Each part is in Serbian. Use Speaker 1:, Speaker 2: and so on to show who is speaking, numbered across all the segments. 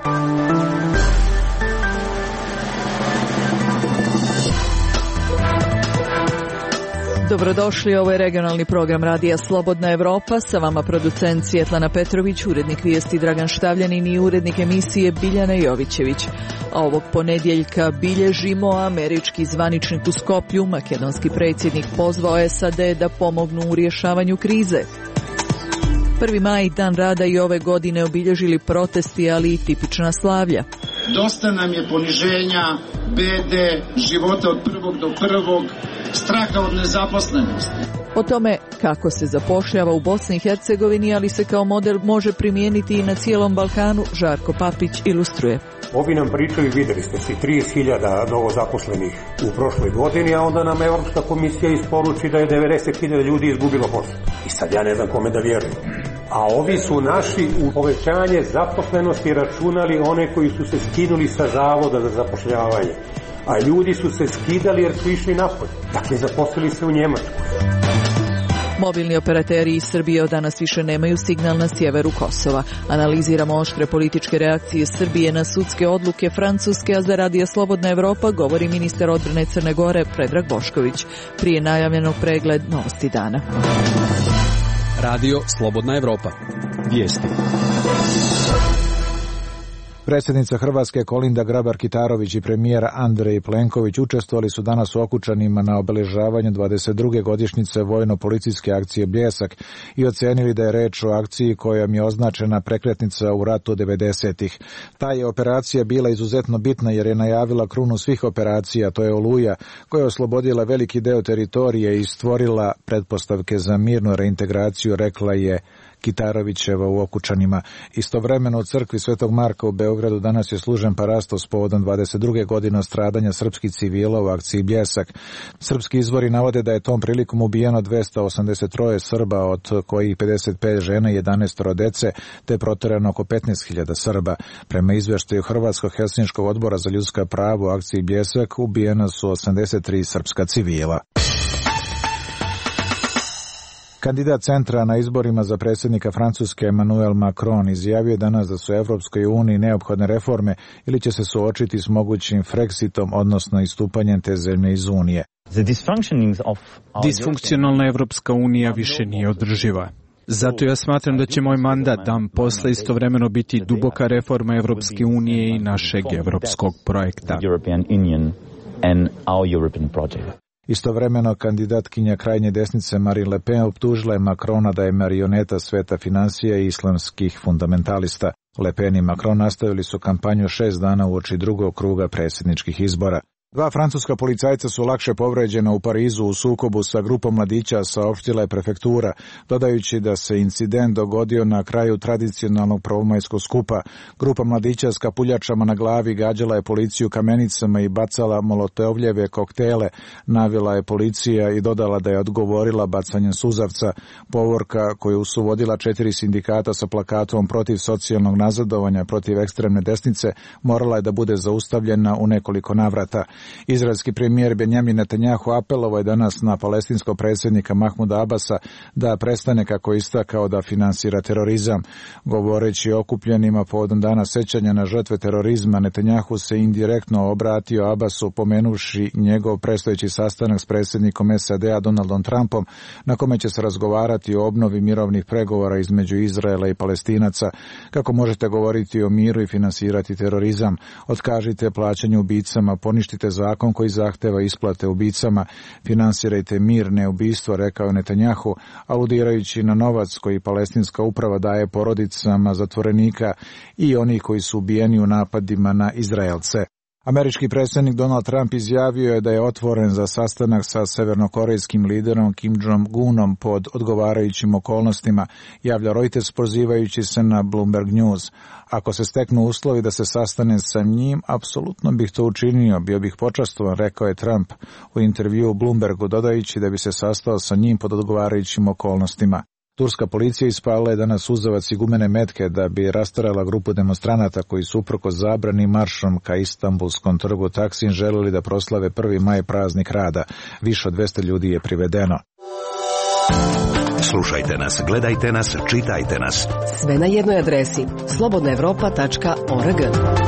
Speaker 1: Dobrodošli, ovo je regionalni program Radija Slobodna Evropa, sa vama producent Svjetlana Petrović, urednik vijesti Dragan Štavljanin i urednik emisije Biljana Jovićević. A ovog ponedjeljka bilježimo američki zvaničnik u Skoplju, makedonski predsjednik pozvao SAD da pomognu u rješavanju krize. 1. maj, dan rada, i ove godine obilježili protesti, ali i tipična slavlja.
Speaker 2: Dosta nam je poniženja, bede, života od prvog do prvog, straha od nezaposlenosti.
Speaker 1: O tome kako se zapošljava u Bosni i Hercegovini, ali se kao model može primijeniti i na cijelom Balkanu, Žarko Papić ilustruje.
Speaker 3: Ovi nam pričaju, vidjeli ste si, 30.000 novozaposlenih u prošloj godini, a onda nam Europska komisija isporuči da je 90.000 ljudi izgubilo posao. I sad ja ne znam kome da vjerujem. A ovi su naši u povećanje zaposlenosti računali one koji su se skinuli sa zavoda za zapošljavanje. A ljudi su se skidali jer su išli napolje. Dakle, zaposlili se u Njemačku.
Speaker 1: Mobilni operateri iz Srbije od danas više nemaju signal na sjeveru Kosova. Analiziramo oštre političke reakcije Srbije na sudske odluke Francuske, a za Radija Slobodna Evropa govori ministar odbrane Crne Gore Predrag Bošković. Prije najavljenog pregled novosti dana.
Speaker 4: Radio Slobodna Evropa. Vijesti.
Speaker 5: Predsjednica Hrvatske Kolinda Grabar-Kitarović i premijer Andrej Plenković učestvovali su danas u Okučanima na obeležavanju 22. godišnjice vojno-policijske akcije Bljesak i ocenili da je reč o akciji kojom je označena prekretnica u ratu 90-ih. Ta je operacija bila izuzetno bitna jer je najavila krunu svih operacija, to je Oluja, koja je oslobodila veliki deo teritorije i stvorila pretpostavke za mirnu reintegraciju, rekla je Kitarovićeva u Okučanima. Istovremeno u crkvi Svetog Marka u Beogradu danas je služen parastos povodom 22. godine stradanja srpskih civila u akciji Bljesak. Srpski izvori navode da je tom prilikom ubijeno 283 Srba, od kojih 55 žena i 11 dece, te proterano oko 15.000 Srba. Prema izvještaju Hrvatsko-Helsinškog odbora za ljudska prava u akciji Bljesak ubijena su 83 srpska civila. Kandidat centra na izborima za predsjednika Francuske Emmanuel Macron izjavio danas da su Evropskoj uniji neophodne reforme ili će se suočiti s mogućim Frexitom, odnosno istupanjem te zemlje iz Unije.
Speaker 6: Disfunkcionalna Evropska unija više nije održiva. Zato ja smatram da će moj mandat dan posle istovremeno biti duboka reforma Evropske unije i našeg evropskog projekta.
Speaker 5: Istovremeno kandidatkinja krajnje desnice Marine Le Pen optužila je Macrona da je marioneta sveta finansija i islamskih fundamentalista. Le Pen i Macron nastavili su kampanju 6 dana uoči drugog kruga predsjedničkih izbora. 2 francuska policajca su lakše povređena u Parizu u sukobu sa grupom mladića, saopštila je prefektura, dodajući da se incident dogodio na kraju tradicionalnog prvomajskog skupa. Grupa mladića s kapuljačama na glavi gađala je policiju kamenicama i bacala molotovljeve koktele, navela je policija i dodala da je odgovorila bacanjem suzavca. Povorka koju su vodila 4 sindikata sa plakatom protiv socijalnog nazadovanja, protiv ekstremne desnice, morala je da bude zaustavljena u nekoliko navrata. Izraelski premijer Benjamin Netanjahu apelovao je danas na palestinskog predsjednika Mahmuda Abasa da prestane, kako je istakao, da finansira terorizam. Govoreći o okupljenima povodom dana sećanja na žrtve terorizma, Netanjahu se indirektno obratio Abasu pomenuvši njegov predstojeći sastanak s predsjednikom SAD-a Donaldom Trumpom, na kome će se razgovarati o obnovi mirovnih pregovora između Izraela i Palestinaca. Kako možete govoriti o miru i finansirati terorizam? Otkažite plaćanje ubicama, poništite zakon koji zahteva isplate ubicama, finansirajte mir, ne ubistvo, rekao Netanjahu, aludirajući na novac koji palestinska uprava daje porodicama zatvorenika i onih koji su ubijeni u napadima na Izraelce. Američki predsjednik Donald Trump izjavio je da je otvoren za sastanak sa severnokorejskim liderom Kim Jong-unom pod odgovarajućim okolnostima, javlja Reuters pozivajući se na Bloomberg News. Ako se steknu uslovi da se sastane sa njim, apsolutno bih to učinio, bio bih počastovan, rekao je Trump u intervjuu Bloombergu, dodajući da bi se sastao sa njim pod odgovarajućim okolnostima. Turska policija ispalila je danas suzavac i gumene metke da bi rastarala grupu demonstranata koji su uprkos zabrani maršom ka Istanbulskom trgu Taksim želeli da proslave 1. maj, praznik rada. Više od 200 ljudi je privedeno.
Speaker 7: Slušajte nas, gledajte nas, čitajte nas.
Speaker 8: Sve na jednoj adresi slobodnaevropa.org.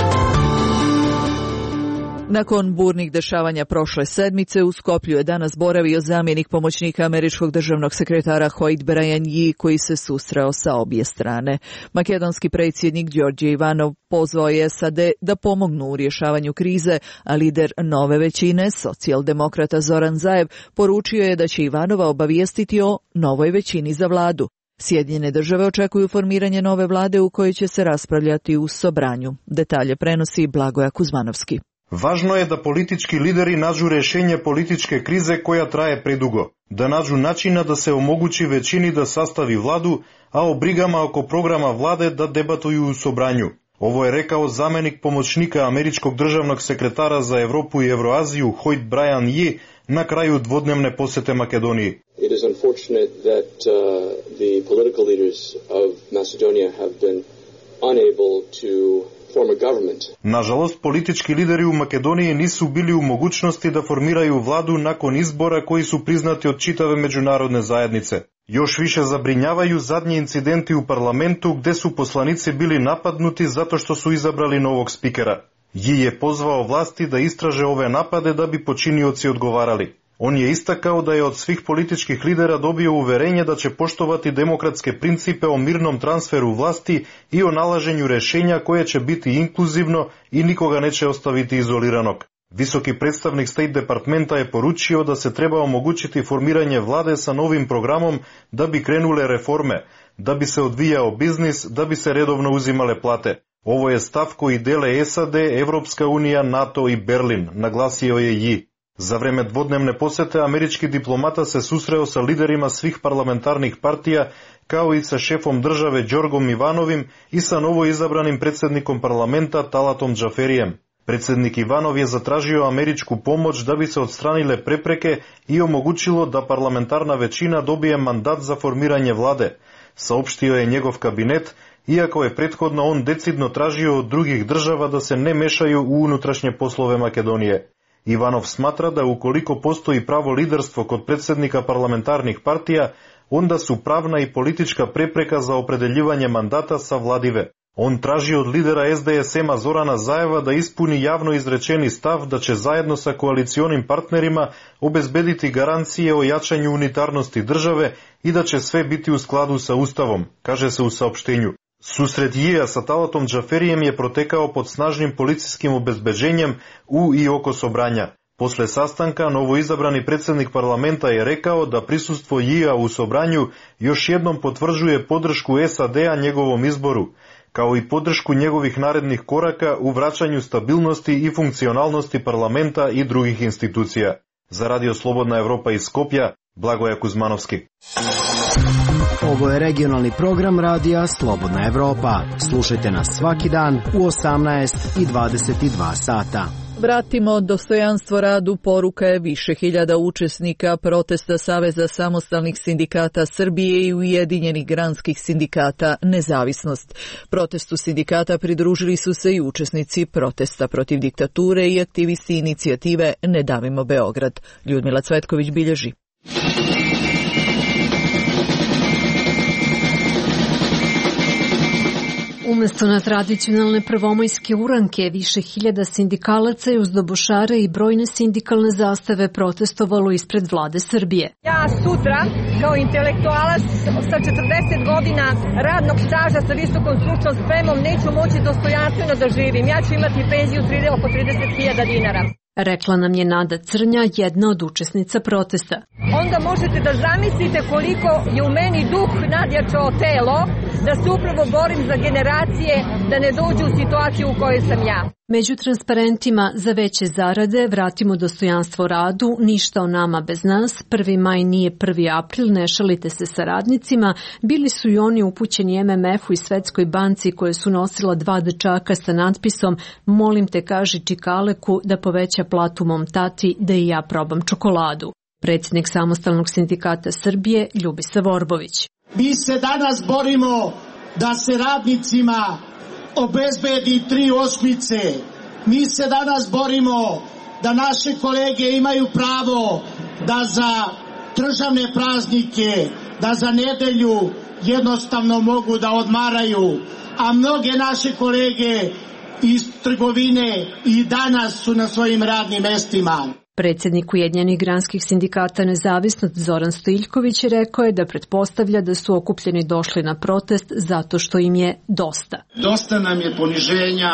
Speaker 1: Nakon burnih dešavanja prošle sedmice u Skoplju je danas boravio zamjenik pomoćnika američkog državnog sekretara Hoyt Bryan Yee, koji se susreo sa obje strane. Makedonski predsjednik Đorđe Ivanov pozvao je SAD da pomognu u rješavanju krize, a lider nove većine, socijaldemokrata Zoran Zaev, poručio je da će Ivanova obavijestiti o novoj većini za vladu. Sjedinjene države očekuju formiranje nove vlade u kojoj će se raspravljati u Sobranju. Detalje prenosi Blagoja Kuzmanovski.
Speaker 9: Važno je da politički lideri nađu rješenje političke krize koja traje predugo, da nađu načina da se omogući većini da sastavi vladu, a o brigama oko programa vlade da debatuju u Sobranju. Ovo je rekao zamjenik pomoćnika američkog državnog sekretara za Evropu i Evroaziju Hoyt Bryan Yee na kraju dvodnevne posjete Makedoniji.
Speaker 10: It is unfortunate that the political leaders of Macedonia have been unable to form a government.
Speaker 9: Nažalost, politički lideri u Makedoniji nisu bili u mogućnosti da formiraju vladu nakon izbora koji su priznati od čitave međunarodne zajednice. Još više zabrinjavaju zadnji incidenti u parlamentu gdje su poslanici bili napadnuti zato što su izabrali novog spikera. Yi je pozvao vlasti da istraže ove napade da bi počinioci odgovarali. On je istakao da je od svih političkih lidera dobio uverenje da će poštovati demokratske principe o mirnom transferu vlasti i o nalaženju rješenja koje će biti inkluzivno i nikoga neće ostaviti izoliranog. Visoki predstavnik State Departmenta je poručio da se treba omogućiti formiranje vlade sa novim programom da bi krenule reforme, da bi se odvijao biznis, da bi se redovno uzimale plate. Ovo je stav koji dele SAD, Evropska unija, NATO i Berlin, naglasio je Yi. Za vreme dvodnevne posjete američki diplomata se susreo sa liderima svih parlamentarnih partija, kao i sa šefom države Đorgom Ivanovim i sa novo izabranim predsjednikom parlamenta Talatom Džaferijem. Predsjednik Ivanov je zatražio američku pomoć da bi se odstranile prepreke i omogućilo da parlamentarna većina dobije mandat za formiranje vlade, saopštio je njegov kabinet, iako je prethodno on decidno tražio od drugih država da se ne mešaju u unutrašnje poslove Makedonije. Ivanov smatra da ukoliko postoji pravo liderstvo kod predsjednika parlamentarnih partija, onda su pravna i politička prepreka za opredeljivanje mandata savladive. On traži od lidera SDSM-a Zorana Zaeva da ispuni javno izrečeni stav da će zajedno sa koalicionim partnerima obezbediti garancije o jačanju unitarnosti države i da će sve biti u skladu sa Ustavom, kaže se u saopštenju. Susret Yija sa Talatom Džaferijem je protekao pod snažnim policijskim obezbeđenjem u i oko Sobranja. Posle sastanka, novoizabrani predsjednik parlamenta je rekao da prisustvo Yija u Sobranju još jednom potvrđuje podršku SAD-a njegovom izboru, kao i podršku njegovih narednih koraka u vraćanju stabilnosti i funkcionalnosti parlamenta i drugih institucija. Za Radio Slobodna Evropa iz Skopja, Blagoja Kuzmanovski.
Speaker 11: Ovo je regionalni program Radija Slobodna Evropa. Slušajte nas svaki dan u 18 i 22 sata.
Speaker 1: Vratimo dostojanstvo radu, poruka je više hiljada učesnika protesta Saveza samostalnih sindikata Srbije i Ujedinjenih granskih sindikata Nezavisnost. Protestu sindikata pridružili su se i učesnici protesta protiv diktature i aktivisti inicijative Ne davimo Beograd. Ljudmila Cvetković bilježi.
Speaker 12: Umesto na tradicionalne prvomajske uranke, više hiljada sindikalaca je uz dobošare i brojne sindikalne zastave protestovalo ispred vlade Srbije.
Speaker 13: Ja sutra, kao intelektualac sa 40 godina radnog staža sa visokom stručnom spremom, neću moći dostojanstveno da živim. Ja ću imati penziju oko 30.000 dinara.
Speaker 12: Rekla nam je Nada Crnja, jedna od učesnica protesta.
Speaker 13: Onda možete da zamislite koliko je u meni duh nadjačao telo, da se upravo borim za generacije da ne dođu u situaciju u kojoj sam ja.
Speaker 12: Među transparentima za veće zarade, vratimo dostojanstvo radu, ništa o nama bez nas, 1. maj nije 1. april, ne šalite se sa radnicima, bili su i oni upućeni MMF-u i Svetskoj banci koje su nosila 2 dečaka sa natpisom molim te kaži Čikaleku da poveća platu mom tati da i ja probam čokoladu. Predsjednik Samostalnog sindikata Srbije Ljubisa Vorbović.
Speaker 14: Mi se danas borimo da se radnicima obezbedi 3 osmice. Mi se danas borimo da naše kolege imaju pravo da za državne praznike, da za nedelju jednostavno mogu da odmaraju, a mnoge naše kolege iz trgovine i danas su na svojim radnim mestima.
Speaker 12: Predsjednik Ujedinjenih granskih sindikata Nezavisnost Zoran Stojiljković rekao je da pretpostavlja da su okupljeni došli na protest zato što im je dosta.
Speaker 2: Dosta nam je poniženja,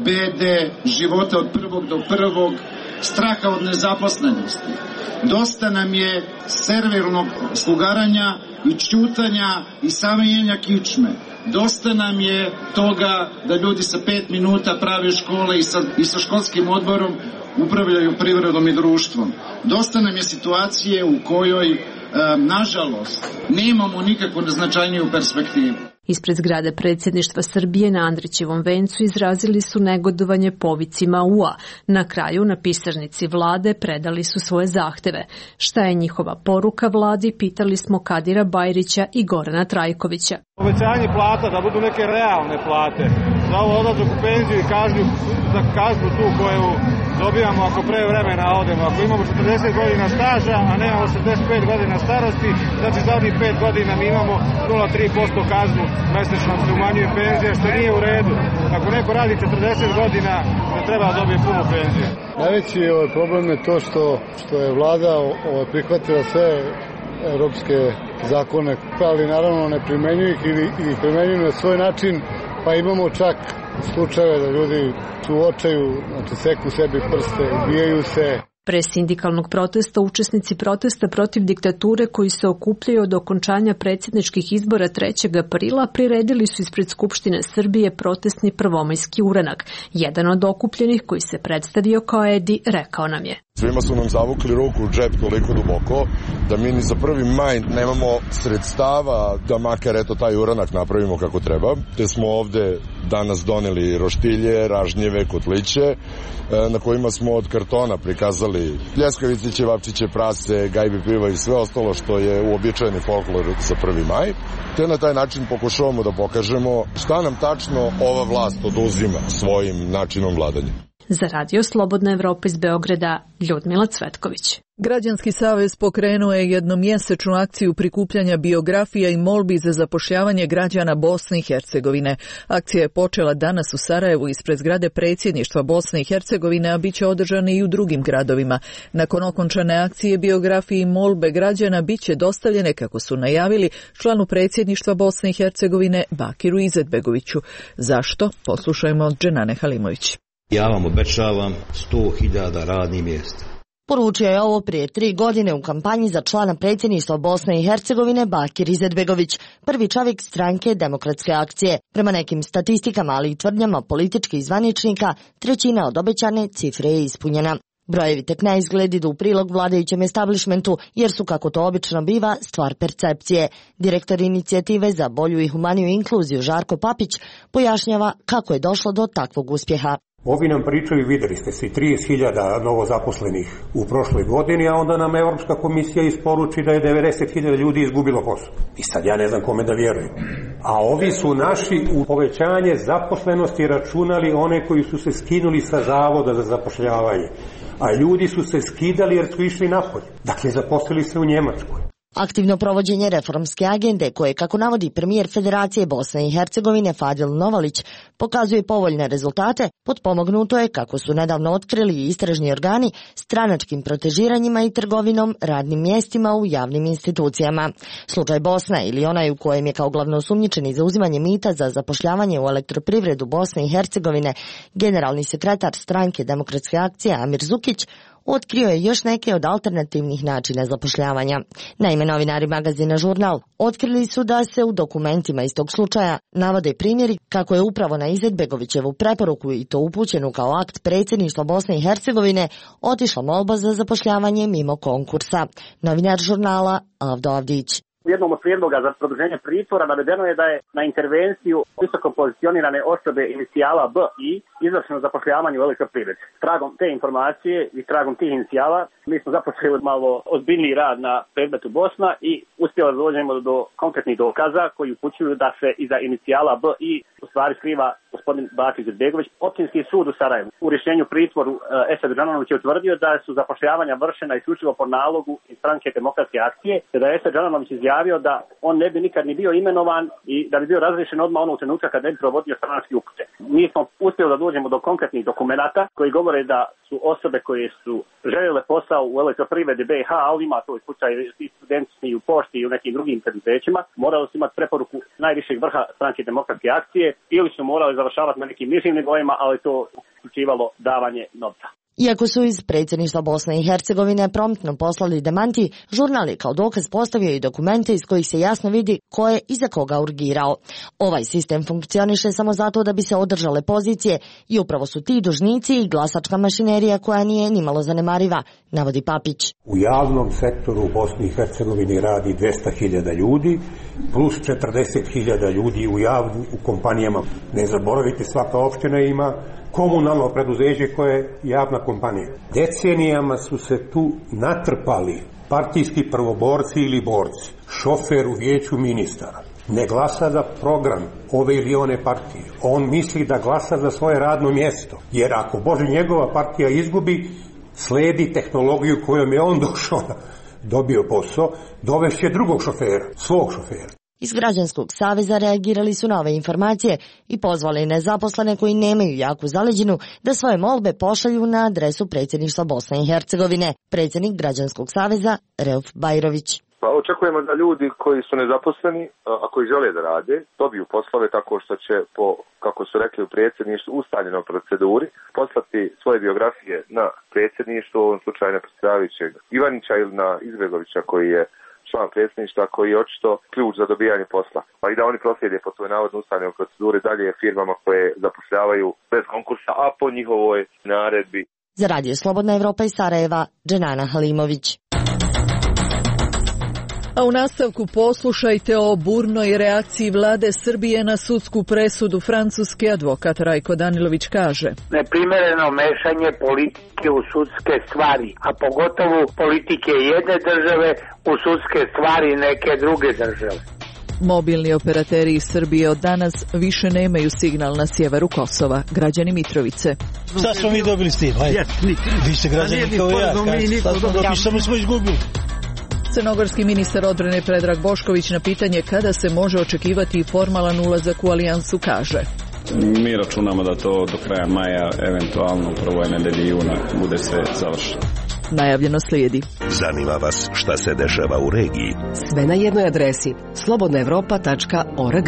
Speaker 2: bede, života od prvog do prvog, straha od nezaposlenosti. Dosta nam je servilnog slugaranja i ćutanja i samenjenja kičme. Dosta nam je toga da ljudi sa 5 minuta prave škole i sa školskim odborom upravljaju privredom i društvom. Dosta nam je situacije u kojoj, nažalost, nemamo nikakvu značajniju perspektivu.
Speaker 12: Ispred zgrade predsjedništva Srbije na Andrićevom vencu izrazili su negodovanje povicima UA. Na kraju na pisarnici vlade predali su svoje zahteve. Šta je njihova poruka vladi, pitali smo Kadira Bajrića i Gorana Trajkovića.
Speaker 15: Povećanje plata, da budu neke realne plate. Za ovo odlazak u penziju i kažu tu koju dobijamo ako pre vremena odemo. Ako imamo 40 godina staža, a nemamo 65 godina starosti, znači za ovih 5 godina mi imamo 0,3% kaznu mesečno se umanjuje penzija, što nije u redu. Ako neko radi 40 godina, ne treba da dobije punu penziju.
Speaker 16: Najveći problem je to što je vlada prihvatila sve europske zakone, ali naravno ne primenjuju ih ili primenjuju na svoj način, pa imamo čak slučajeve da ljudi su u očaju, znači seku sebi prste, ubijaju se.
Speaker 12: Pre sindikalnog protesta učesnici protesta protiv diktature koji se okupljaju od okončanja predsjedničkih izbora 3. aprila priredili su ispred Skupštine Srbije protestni prvomajski uranak. Jedan od okupljenih koji se predstavio kao Edi rekao nam je:
Speaker 17: Svima su nam zavukli ruku u džep toliko duboko da mi ni za 1. maj nemamo sredstava da makar eto taj uranak napravimo kako treba. Te smo ovde danas doneli roštilje, ražnjeve, kotliće na kojima smo od kartona prikazali pljeskavice, ćevapčiće, prase, gajbe piva i sve ostalo što je uobičajeni folklor za 1. maj. Te na taj način pokušavamo da pokažemo šta nam tačno ova vlast oduzima svojim načinom vladanja.
Speaker 12: Za Radio Slobodna Evropa iz Beograda, Ljudmila Cvetković.
Speaker 1: Građanski savez pokrenuo je jednomjesečnu akciju prikupljanja biografija i molbi za zapošljavanje građana Bosne i Hercegovine. Akcija je počela danas u Sarajevu ispred zgrade predsjedništva Bosne i Hercegovine, a bit će održane i u drugim gradovima. Nakon okončane akcije biografije i molbe građana bit će dostavljene, kako su najavili, članu predsjedništva Bosne i Hercegovine Bakiru Izetbegoviću. Zašto? Poslušajmo od Dženane Halimović.
Speaker 18: Ja vam obećavam 100.000 radnih mjesta.
Speaker 19: Poručio je ovo prije 3 godine u kampanji za člana predsjedništva Bosne i Hercegovine Bakir Izetbegović, prvi čovjek stranke Demokratske akcije. Prema nekim statistikama, ali i tvrdnjama političkih zvaničnika, 1/3 od obećane cifre je ispunjena. Brojevi tek ne izgled idu u prilog vladajućem establishmentu, jer su, kako to obično biva, stvar percepcije. Direktor inicijative za bolju i humaniju inkluziju Žarko Papić pojašnjava kako je došlo do takvog uspjeha.
Speaker 3: Ovi nam pričaju, videli ste se, 30.000 novozaposlenih u prošloj godini, a onda nam Evropska komisija isporuči da je 90.000 ljudi izgubilo posao. I sad ja ne znam kome da vjerujem. A ovi su naši u povećanje zaposlenosti računali one koji su se skinuli sa zavoda za zapošljavanje. A ljudi su se skidali jer su išli napolje. Dakle, zaposlili se u Njemačkoj.
Speaker 19: Aktivno provođenje reformske agende koje, kako navodi premijer Federacije Bosne i Hercegovine Fadil Novalić, pokazuje povoljne rezultate, potpomognuto je, kako su nedavno otkrili i istražni organi, stranačkim protežiranjima i trgovinom radnim mjestima u javnim institucijama. Slučaj Bosna, ili onaj u kojem je kao glavno osumnjičeni za uzimanje mita za zapošljavanje u elektroprivredu Bosne i Hercegovine generalni sekretar stranke Demokratske akcije Amir Zukić, otkrio je još neke od alternativnih načina zapošljavanja. Naime, novinari magazina Žurnal otkrili su da se u dokumentima iz tog slučaja navode primjeri kako je upravo na Izetbegovićevu preporuku, i to upućenu kao akt predsjedništva Bosne i Hercegovine, otišla molba za zapošljavanje mimo konkursa. Novinar Žurnala Avdo Avdić.
Speaker 20: U jednom od prijedloga za produženje pritvora navedeno je da je na intervenciju visoko pozicionirane osobe inicijala B i izvršeno zapošljavanje u Elektroprivredi. Tragom te informacije i tragom tih inicijala mi smo započeli malo ozbiljniji rad na predmetu Bosna i uspjeli da dođemo do konkretnih dokaza koji upućuju da se iza inicijala B i u stvari skriva gospodin Bakić Izetbegović. Općinski sud u Sarajevu u rješenju pritvoru Esad Džananović je utvrdio da su zapošljavanja vršena isključivo po nalogu iz Stranke demokratske akcije, te da je Esad Džananović izjavio da on ne bi nikad ni bio imenovan i da bi bio razriješen odmah onog trenutka kad ne bi provodio stranački upute. Mi smo uspjeli da dođemo do konkretnih dokumenata koji govore da su osobe koje su željele posao u Elektroprivredi BiH, ali ima to slučaj i studenti i u pošti i u nekim drugim preduzećima, morali su imati preporuku najvišeg vrha Stranke demokratske akcije ili su morali završavati na nekim nižim nivoima, ali to uključivalo davanje novca.
Speaker 19: Iako su iz predsjedništva Bosne i Hercegovine promptno poslali demanti, žurnal je kao dokaz postavio i dokumente iz kojih se jasno vidi ko je i za koga urgirao. Ovaj sistem funkcioniše samo zato da bi se održale pozicije i upravo su ti dužnici i glasačka mašinerija koja nije nimalo zanemariva, navodi Papić.
Speaker 3: U javnom sektoru u Bosni i Hercegovini radi 200.000 ljudi, plus 40.000 ljudi u kompanijama. Ne zaboravite, svaka opština ima komunalno preduzeće koje je javna kompanija. Decenijama su se tu natrpali partijski prvoborci ili borci, šofer u vijeću ministara. Ne glasa za program ove ili one partije. On misli da glasa za svoje radno mjesto. Jer ako Bože njegova partija izgubi, sledi tehnologiju kojom je on došao, dobio posao, dovešće drugog šofera, svog šofera.
Speaker 19: Iz Građanskog saveza reagirali su na ove informacije i pozvali nezaposlene koji nemaju jaku zaleđinu da svoje molbe pošalju na adresu predsjedništva Bosne i Hercegovine. Predsjednik Građanskog saveza Reuf Bajrović.
Speaker 21: Pa očekujemo da ljudi koji su nezaposleni, a koji žele da rade, dobiju poslove tako što će po, kako su rekli u predsjedništvu, ustaljenoj proceduri, poslati svoje biografije na predsjedništvo, u ovom slučaju na predsjedavajućeg Ivanića ili na Izbegovića koji je član predsjedništva, koji je očito ključ za dobijanje posla. Pa i da oni proslijede po svojoj navodno ustaljenoj proceduri dalje firmama koje zapošljavaju bez konkursa, a po njihovoj naredbi.
Speaker 19: Za Radio Slobodna Evropa iz Sarajeva, Dženana Halimović.
Speaker 1: A u nastavku poslušajte o burnoj reakciji vlade Srbije na sudsku presudu. Francuski advokat Rajko Danilović kaže:
Speaker 22: neprimereno mešanje politike u sudske stvari, a pogotovo politike jedne države u sudske stvari neke druge države.
Speaker 1: Mobilni operateri iz Srbije od danas više nemaju signal na sjeveru Kosova. Građani Mitrovice.
Speaker 23: Šta smo mi dobili s tim? Vi ste građani kao ja. Šta smo izgubili?
Speaker 1: Crnogorski ministar odbrane Predrag Bošković na pitanje kada se može očekivati formalan ulazak u alijansu kaže:
Speaker 24: mi računamo da to do kraja maja, eventualno u prvoj nedelji juna, bude sve završeno.
Speaker 1: Najavljeno slijedi.
Speaker 7: Zanima vas šta se dešava u regiji?
Speaker 8: Sve na jednoj adresi slobodnaevropa.org.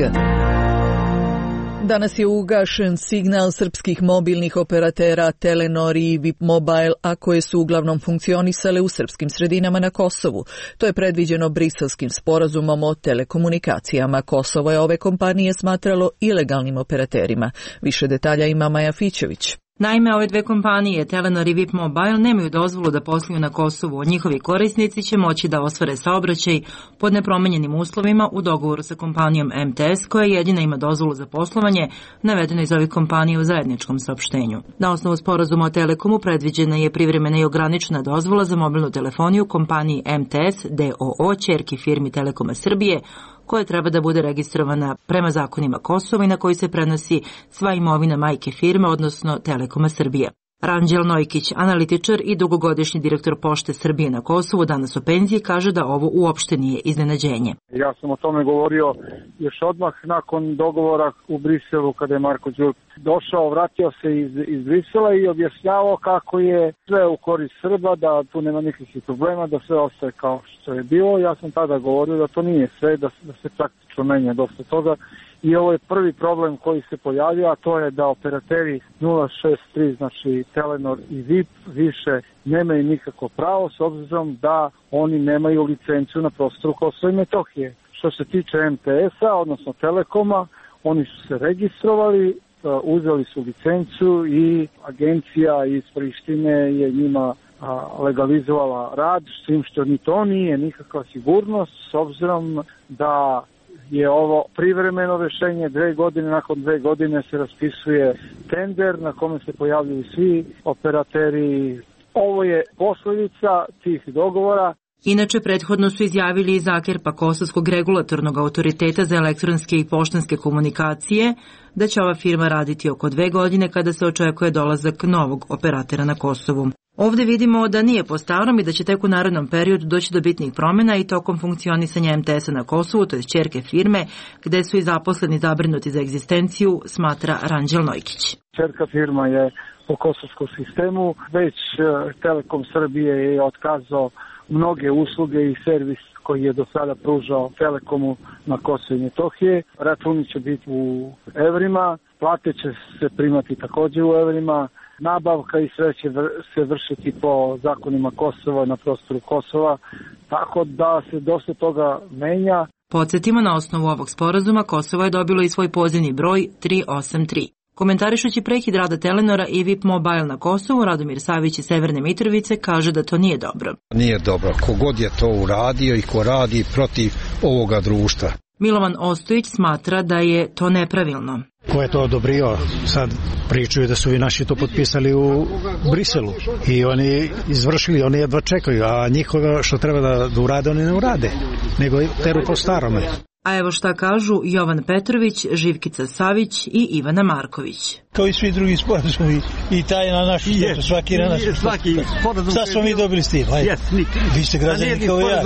Speaker 1: Danas je ugašen signal srpskih mobilnih operatera Telenor i VIP Mobile, a koje su uglavnom funkcionisale u srpskim sredinama na Kosovu. To je predviđeno Briselskim sporazumom o telekomunikacijama. Kosovo je ove kompanije smatralo ilegalnim operaterima. Više detalja ima Maja Fićević.
Speaker 25: Naime, ove dve kompanije, Telenor i VIP Mobile, nemaju dozvolu da posluju na Kosovu. Njihovi korisnici će moći da ostvare saobraćaj pod nepromenjenim uslovima u dogovoru sa kompanijom MTS, koja jedina ima dozvolu za poslovanje, navedeno iz ovih kompanija u zajedničkom saopštenju. Na osnovu sporazuma o Telekomu predviđena je privremena i ograničena dozvola za mobilnu telefoniju kompaniji MTS, DOO, ćerki firmi Telekoma Srbije, koja treba da bude registrovana prema zakonima Kosova i na koji se prenosi sva imovina majke firme, odnosno Telekoma Srbije. Ranđel Nojkić, analitičar i dugogodišnji direktor Pošte Srbije na Kosovu, danas u penziji, kaže da ovo uopšte nije iznenađenje.
Speaker 26: Ja sam o tome govorio još odmah nakon dogovora u Briselu, kada je Marko Đurić došao, vratio se iz Brisela i objašnjavao kako je sve u korist Srba, da tu nema nikakvih problema, da sve ostaje kao što je bilo. Ja sam tada govorio da to nije sve, da se praktično menja dosta toga. I ovo je prvi problem koji se pojavio, a to je da operateri 063, znači Telenor i VIP, više nemaju nikako pravo s obzirom da oni nemaju licencu na prostoru Kosova i Metohije. Što se tiče MTS-a, odnosno Telekoma, oni su se registrovali, uzeli su licencu i agencija iz Prištine je njima legalizovala rad, s tim što ni to nije nikakva sigurnost, s obzirom da je ovo privremeno rešenje. 2 godine, nakon 2 godine se raspisuje tender na kome se pojavljuju svi operateri. Ovo je posljedica tih dogovora.
Speaker 25: Inače, prethodno su izjavili iz Akerpa Kosovskog regulatornog autoriteta za elektronske i poštanske komunikacije da će ova firma raditi oko 2 godine kada se očekuje dolazak novog operatera na Kosovu. Ovde vidimo da nije po starom i da će tek u narednom periodu doći do bitnih promjena i tokom funkcionisanja MTS-a na Kosovu, to je ćerke firme, gde su i zaposleni zabrinuti za egzistenciju, smatra Ranđel Nojkić.
Speaker 26: Ćerka firma je po kosovskom sistemu, već Telekom Srbije je otkazao mnoge usluge i servis koji je do sada pružao Telekomu na Kosovo i Metohije. Računi će biti u evrima, plate će se primati također u evrima, nabavka i sve će se vršiti po zakonima Kosova na prostoru Kosova, tako da se dosta toga menja.
Speaker 25: Podsjetimo, na osnovu ovog sporazuma Kosovo je dobilo i svoj pozivni broj 383. Komentarišući prekid rada Telenora i VIP Mobile na Kosovu, Radomir Savić iz Severne Mitrovice kaže da to nije dobro.
Speaker 18: Nije dobro. Kogod je to uradio i ko radi protiv ovoga društva.
Speaker 25: Milovan Ostojić smatra da je to nepravilno.
Speaker 23: Ko je to odobrio? Sad pričaju da su i naši to potpisali u Briselu i oni izvršili, oni jedva čekaju, a njihovo što treba da urade, oni ne urade, nego teru po starome.
Speaker 25: A evo šta kažu Jovan Petrović, Živkica Savić i Ivana Marković.
Speaker 23: Kao i svi drugi sporazumi i taj na našu štetu, svaki na našu štetu. Šta smo mi dobili s tim? Vi ste građani kao ja,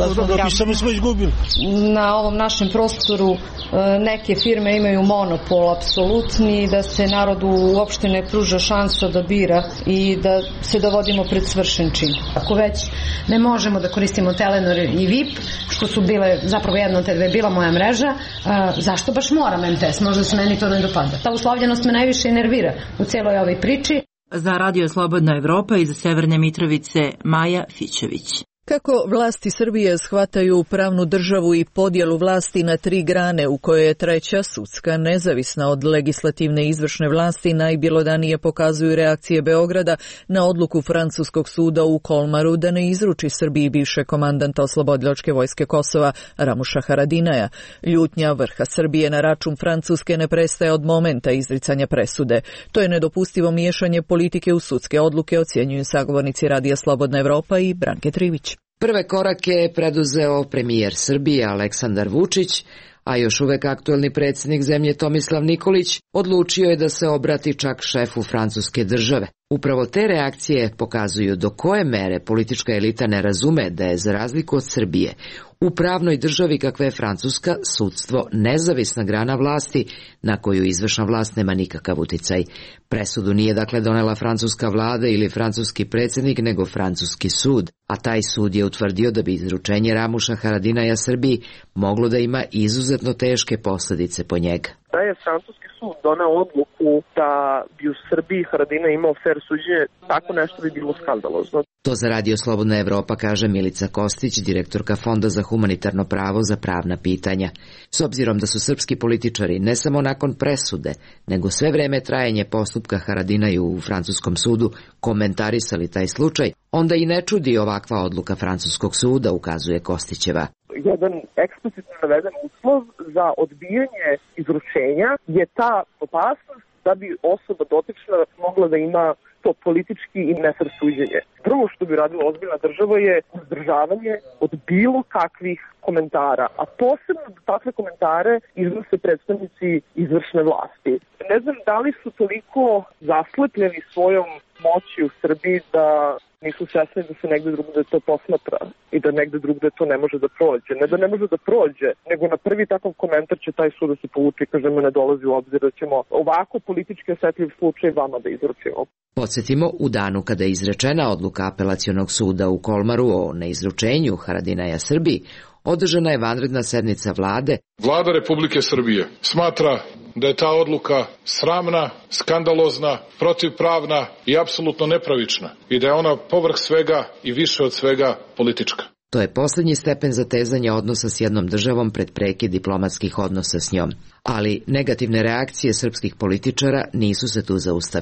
Speaker 23: samo smo izgubili.
Speaker 4: Na ovom našem prostoru neke firme imaju monopol apsolutni, da se narodu uopšte ne pruža šansa da bira i da se dovodimo pred svršen čin. Ako već ne možemo da koristimo Telenor i VIP, što su bile zapravo jedno od te dve bila moja mreža, zašto baš moram MTS? Možda se meni to ne dopada. Ta uslovljenost me najviše nervira u cijeloj ovoj priči.
Speaker 25: Za Radio Slobodna Evropa iz Severne Mitrovice Maja Fićević.
Speaker 1: Kako vlasti Srbije shvataju pravnu državu i podjelu vlasti na 3 grane u kojoj je treća, sudska, nezavisna od legislativne i izvršne vlasti, najbjelodanije pokazuju reakcije Beograda na odluku francuskog suda u Kolmaru da ne izruči Srbiji bivšeg komandanta Oslobodilačke vojske Kosova Ramuša Haradinaja. Ljutnja vrha Srbije na račun Francuske ne prestaje od momenta izricanja presude. To je nedopustivo miješanje politike u sudske odluke, ocjenjuju sagovornici Radija Slobodna Evropa i Branke Trivić.
Speaker 5: Prve korake je preduzeo premijer Srbije Aleksandar Vučić, a još uvek aktuelni predsjednik zemlje Tomislav Nikolić odlučio je da se obrati čak šefu francuske države. Upravo te reakcije pokazuju do koje mere politička elita ne razume da je, za razliku od Srbije, u pravnoj državi kakva je Francuska, sudstvo nezavisna grana vlasti na koju izvršna vlast nema nikakav uticaj. Presudu nije dakle donela francuska vlada ili francuski predsjednik, nego francuski sud, a taj sud je utvrdio da bi izručenje Ramuša Haradinaja Srbiji moglo da ima izuzetno teške posljedice po njega.
Speaker 6: Da je francuski sud doneo odluku da bi u Srbiji Haradinaj imao fer suđenje, tako nešto bi bilo skandalozno.
Speaker 5: To za Radio Slobodna Evropa kaže Milica Kostić, direktorka Fonda za humanitarno pravo za pravna pitanja. S obzirom da su srpski političari ne samo nakon presude, nego sve vreme trajanje postupka Haradinaju u francuskom sudu komentarisali taj slučaj, onda i ne čudi ovakva odluka francuskog suda, ukazuje Kostićeva.
Speaker 6: Jedan eksplicitno naveden uslov za odbijanje izručenja je ta opasnost da bi osoba dotična mogla da ima to politički i nefer suđenje. Prvo što bi radila ozbiljna država je uzdržavanje od bilo kakvih komentara, a posebno da takve komentare iznose predstavnici izvršne vlasti. Ne znam da li su toliko zaslepljeni svojom moći u Srbiji da nisu svesni da se negde drugde to posmatra i da negde drugde to ne može da prođe. Ne da ne može da prođe, nego na prvi takav komentar će taj sud da se povuče i kaže ne dolazi u obzir da ćemo ovako politički osetljiv slučaj vama da izručimo.
Speaker 5: Podsjetimo, u danu kada je izrečena odluka Apelacionog suda u Kolmaru o neizručenju Haradinaja Srbiji, održana je vanredna sednica vlade.
Speaker 9: Vlada Republike Srbije smatra da je ta odluka sramna, skandalozna, protivpravna i apsolutno nepravična i da je ona povrh svega i više od svega politička.
Speaker 5: To je posljednji stepen zatezanja odnosa s jednom državom pred prekid diplomatskih odnosa s njom. Ali negativne reakcije srpskih političara nisu se tu zaustavile.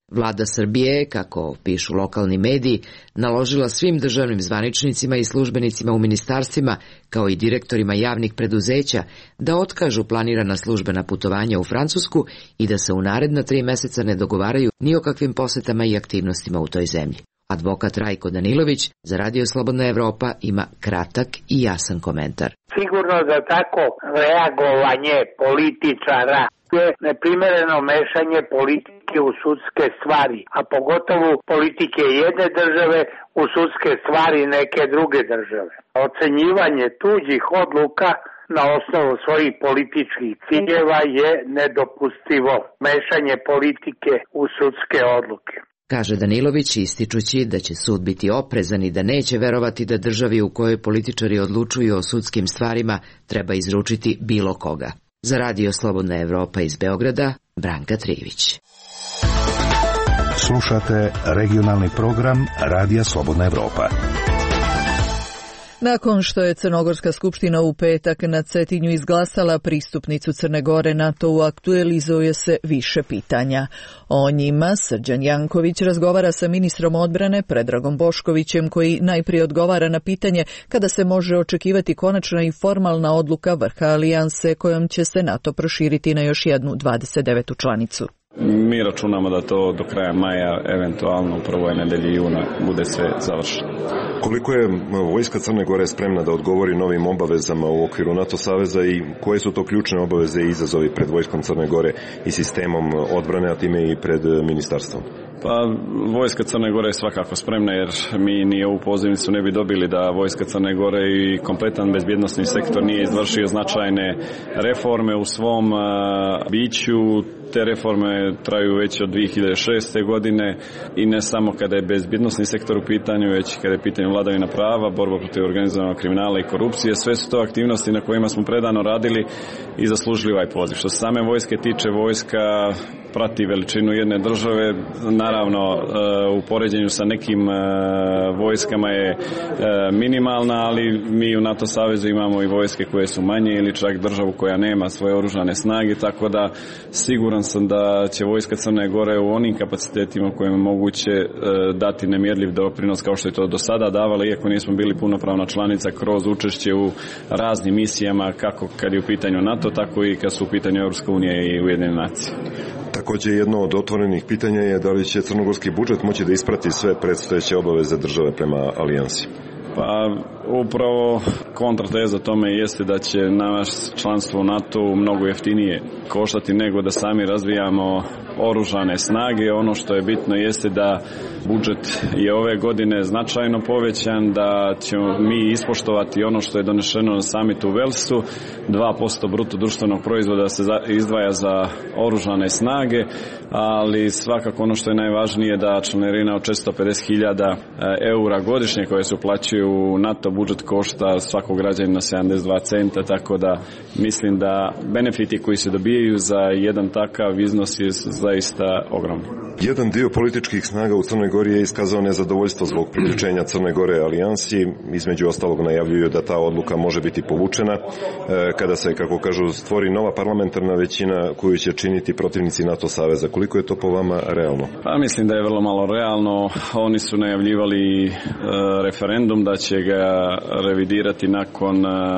Speaker 5: Vlada Srbije, kako pišu lokalni mediji, naložila svim državnim zvaničnicima i službenicima u ministarstvima, kao i direktorima javnih preduzeća, da otkažu planirana službena putovanja u Francusku i da se u naredna 3 meseca ne dogovaraju ni o kakvim posetama i aktivnostima u toj zemlji. Advokat Rajko Danilović za Radio Slobodna Evropa ima kratak i jasan komentar.
Speaker 22: Sigurno da tako reagovanje političara je neprimereno mešanje politike u sudske stvari, a pogotovo politike jedne države u sudske stvari neke druge države. Ocenjivanje tuđih odluka na osnovu svojih političkih ciljeva je nedopustivo. Mešanje politike u sudske odluke.
Speaker 5: Kaže Danilović, ističući da će sud biti oprezan i da neće verovati da državi u kojoj političari odlučuju o sudskim stvarima treba izručiti bilo koga. Za Radio Slobodna Evropa iz Beograda, Branka Trivić.
Speaker 7: Slušate regionalni program Radija Slobodna Evropa.
Speaker 1: Nakon što je Crnogorska skupština u petak na Cetinju izglasala pristupnicu Crne Gore NATO-u, aktualizuje se više pitanja. O njima Srđan Janković razgovara sa ministrom odbrane Predragom Boškovićem, koji najprije odgovara na pitanje kada se može očekivati konačna i formalna odluka vrha alijanse kojom će se NATO proširiti na još jednu 29. članicu.
Speaker 24: Mi računamo da to do kraja maja, eventualno u prvoj nedelji juna, bude sve završeno.
Speaker 2: Koliko je vojska Crne Gore spremna da odgovori novim obavezama u okviru NATO saveza i koje su to ključne obaveze i izazovi pred vojskom Crne Gore i sistemom odbrane, a time i pred ministarstvom?
Speaker 24: Pa vojska Crne Gore je svakako spremna, jer mi ni ovu pozivnicu ne bi dobili da vojska Crne Gore i kompletan bezbjednosni sektor nije izvršio značajne reforme u svom biću. Te reforme traju već od 2006. godine i ne samo kada je bezbjednosni sektor u pitanju, već kada je pitanje vladavina prava, borba protiv organizovanog kriminala i korupcije. Sve su to aktivnosti na kojima smo predano radili i zaslužili ovaj poziv. Što se same vojske tiče, vojska prati veličinu jedne države. Naravno, u poređenju sa nekim vojskama je minimalna, ali mi u NATO savezu imamo i vojske koje su manje ili čak državu koja nema svoje oružane snage, tako da siguran sam da će vojska Crne Gore u onim kapacitetima kojima je moguće dati nemjerljiv doprinos kao što je to do sada davala, iako nismo bili punopravna članica, kroz učešće u raznim misijama, kako kad je u pitanju NATO, tako i kad su u pitanju Europska unija i Ujedinjene nacije.
Speaker 2: Također jedno od otvorenih pitanja je da li će crnogorski budžet moći da isprati sve predstojeće obaveze države prema alijansi.
Speaker 24: Pa upravo kontrateza tome jeste da će naš članstvo u NATO mnogo jeftinije koštati nego da sami razvijamo oružane snage. Ono što je bitno jeste da budžet je ove godine značajno povećan, da ćemo mi ispoštovati ono što je donešeno na samitu u Velsu, 2% bruto društvenog proizvoda se izdvaja za oružane snage, ali svakako ono što je najvažnije da članarina od 450.000 eura godišnje koje se uplaćuju u NATO budžet košta svakog građanina 72 centa, tako da mislim da benefiti koji se dobijaju za jedan takav iznos je zaista ogromni.
Speaker 2: Jedan dio političkih snaga u Crnoj Gori je iskazao nezadovoljstvo zbog priključenja Crne Gore alijansi. Između ostalog najavljuju da ta odluka može biti povučena kada se, kako kažu, stvori nova parlamentarna većina koju će činiti protivnici NATO saveza. Koliko je to po vama realno?
Speaker 24: Pa mislim da je vrlo malo realno. Oni su najavljivali referendum da će ga revidirati nakon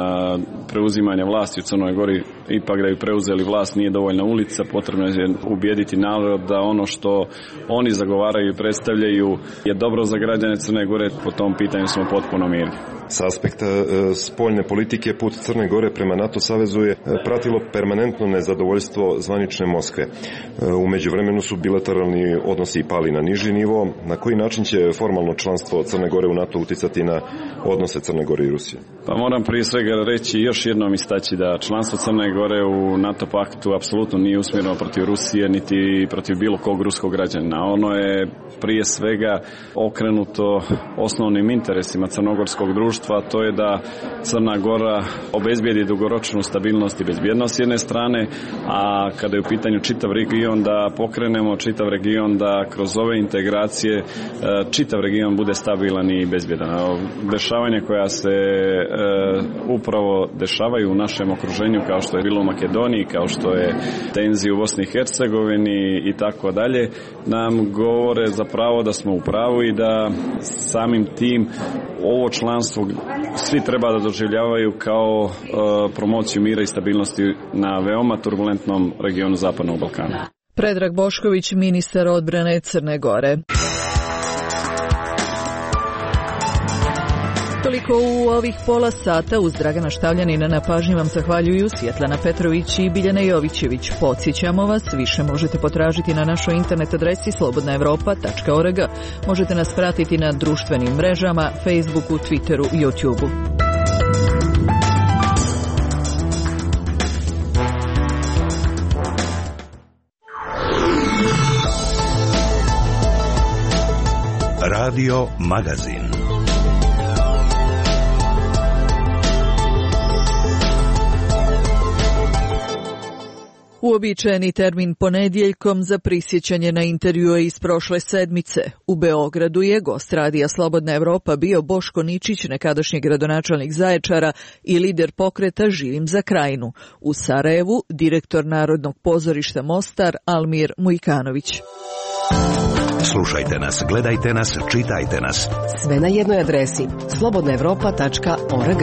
Speaker 24: preuzimanja vlasti u Crnoj Gori. Ipak da bi preuzeli vlast nije dovoljna ulica, potrebno je ubijediti narod da ono što oni zagovaraju i predstavljaju je dobro za građane Crne Gore. Po tom pitanju smo potpuno mirni.
Speaker 2: Sa aspekta spoljne politike put Crne Gore prema NATO savezu je pratilo permanentno nezadovoljstvo zvanične Moskve. U međuvremenu su bilateralni odnosi pali na niži nivo. Na koji način će formalno članstvo Crne Gore u NATO uticati na odnose Crne Gore i Rusije?
Speaker 24: Pa moram prije svega reći još jednom istaći da članstvo Crne Gore u NATO paktu apsolutno nije usmjereno protiv Rusije niti protiv bilo kog ruskog građanina. Ono je prije svega okrenuto osnovnim interesima crnogorskog društva stanovništva, a to je da Crna Gora obezbijedi dugoročnu stabilnost i bezbjednost s jedne strane, a kada je u pitanju čitav region da pokrenemo čitav region, da kroz ove integracije čitav region bude stabilan i bezbjedan. Dešavanja koja se upravo dešavaju u našem okruženju, kao što je bilo u Makedoniji, kao što je tenzija u Bosni i Hercegovini i tako dalje, nam govore zapravo da smo u pravu i da samim tim ovo članstvo svi treba da doživljavaju kao promociju mira i stabilnosti na veoma turbulentnom regionu Zapadnog Balkana.
Speaker 1: Predrag Bošković, ministar odbrane Crne Gore. Toliko u ovih pola sata. Uz Dragana Štavljanina na pažnji vam zahvaljuju Svjetlana Petrović i Biljana Jovićević. Podsjećamo vas, više možete potražiti na našoj internet adresi slobodnaevropa.org. Možete nas pratiti na društvenim mrežama, Facebooku, Twitteru i YouTubeu.
Speaker 7: Radio Magazin.
Speaker 1: Uobičajeni termin ponedjeljkom za prisjećanje na intervjue iz prošle sedmice. U Beogradu je gost radija Slobodna Evropa bio Boško Ničić, nekadašnji gradonačelnik Zaječara i lider pokreta Živim za Krajinu. U Sarajevu direktor Narodnog pozorišta Mostar Almir Mujkanović.
Speaker 7: Slušajte nas, gledajte nas, čitajte nas.
Speaker 8: Sve na jednoj adresi slobodnaevropa.org.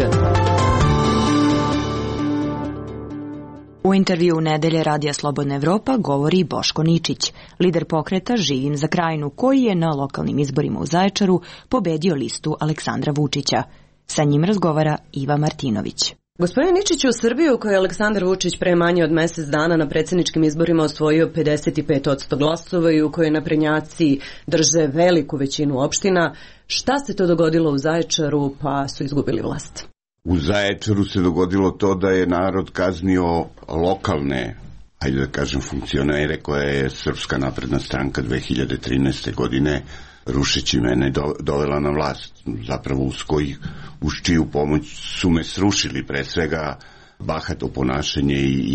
Speaker 10: U intervju Nedelje radija Slobodna Evropa govori Boško Ničić, lider pokreta Živim za Krajinu, koji je na lokalnim izborima u Zaječaru pobedio listu Aleksandra Vučića. Sa njim razgovara Iva Martinović.
Speaker 11: Gospodine Ničiću, u Srbiji u kojoj je Aleksandar Vučić pre manje od mjesec dana na predsjedničkim izborima osvojio 55% glasova i u kojoj naprednjaci drže veliku većinu opština, šta se to dogodilo u Zaječaru pa su izgubili vlast?
Speaker 13: U Zaječaru se dogodilo to da je narod kaznio lokalne, hajde da kažem, funkcionere koje je Srpska napredna stranka 2013. godine rušeći mene dovela na vlast. Zapravo uz čiju pomoć su me srušili, pre svega bahato ponašanje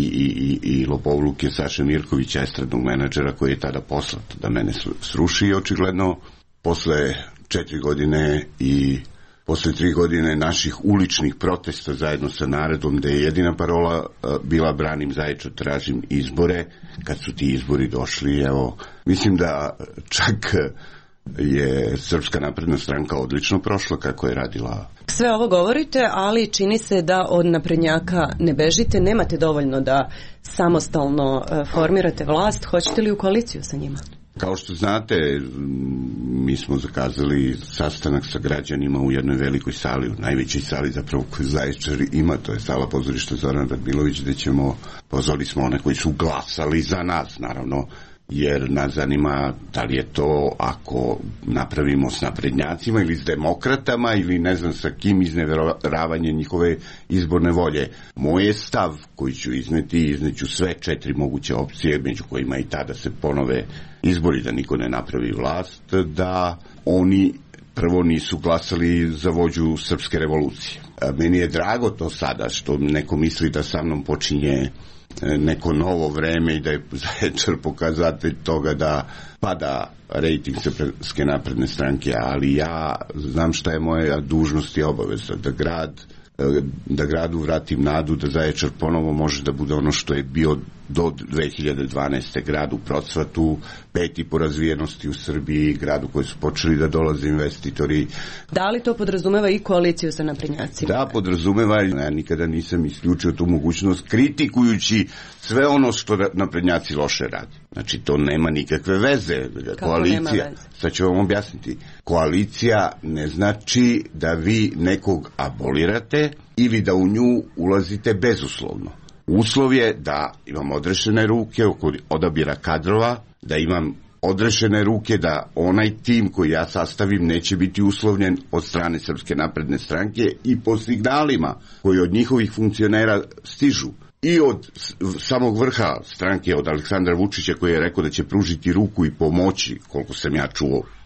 Speaker 13: i lopovluke Saše Mirkovića, estradnog menadžera koji je tada poslat da mene sruši i očigledno posle 4 godine i posle 3 godine naših uličnih protesta zajedno sa narodom, gde je jedina parola bila branim Zaječar, tražim izbore, kad su ti izbori došli, evo, mislim da čak je Srpska napredna stranka odlično prošla kako je radila.
Speaker 11: Sve ovo govorite, ali čini se da od naprednjaka ne bežite, nemate dovoljno da samostalno formirate vlast, hoćete li u koaliciju sa njima?
Speaker 13: Kao što znate, mi smo zakazali sastanak sa građanima u jednoj velikoj sali, u najvećoj sali zapravo koju Zaječar ima, to je sala pozorišta Zoran Radmilović, gde pozvali smo one koji su glasali za nas, naravno, jer nas zanima da li je to ako napravimo s naprednjacima ili s demokratama ili ne znam sa kim izneveravanje njihove izborne volje. Moj je stav koji ću izneću sve 4 moguće opcije, među kojima i tada se ponove izbori da niko ne napravi vlast, da oni prvo nisu glasali za vođu srpske revolucije. Meni je drago to sada što neko misli da sa mnom počinje neko novo vreme i da je Zaječar pokazatelj toga da pada rejting Srpske napredne stranke, ali ja znam šta je moja dužnost i obaveza, da gradu vratim nadu, da Zaječar ponovo može da bude ono što je bio do 2012. grad u procvatu, 5. po razvijenosti u Srbiji, gradu koji su počeli da dolaze investitori.
Speaker 11: Da li to podrazumeva i koaliciju sa naprednjacima?
Speaker 13: Da, podrazumeva. Ja nikada nisam isključio tu mogućnost kritikujući sve ono što naprednjaci loše radi. Znači, to nema nikakve veze. Koalicija, sad ću vam objasniti. Koalicija ne znači da vi nekog abolirate ili da u nju ulazite bezuslovno. Uslov je da imam odrešene ruke oko odabira kadrova, da imam odrešene ruke da onaj tim koji ja sastavim neće biti uslovljen od strane Srpske napredne stranke i po signalima koji od njihovih funkcionera stižu. I od samog vrha stranke, od Aleksandra Vučića koji je rekao da će pružiti ruku i pomoći, koliko sam ja čuo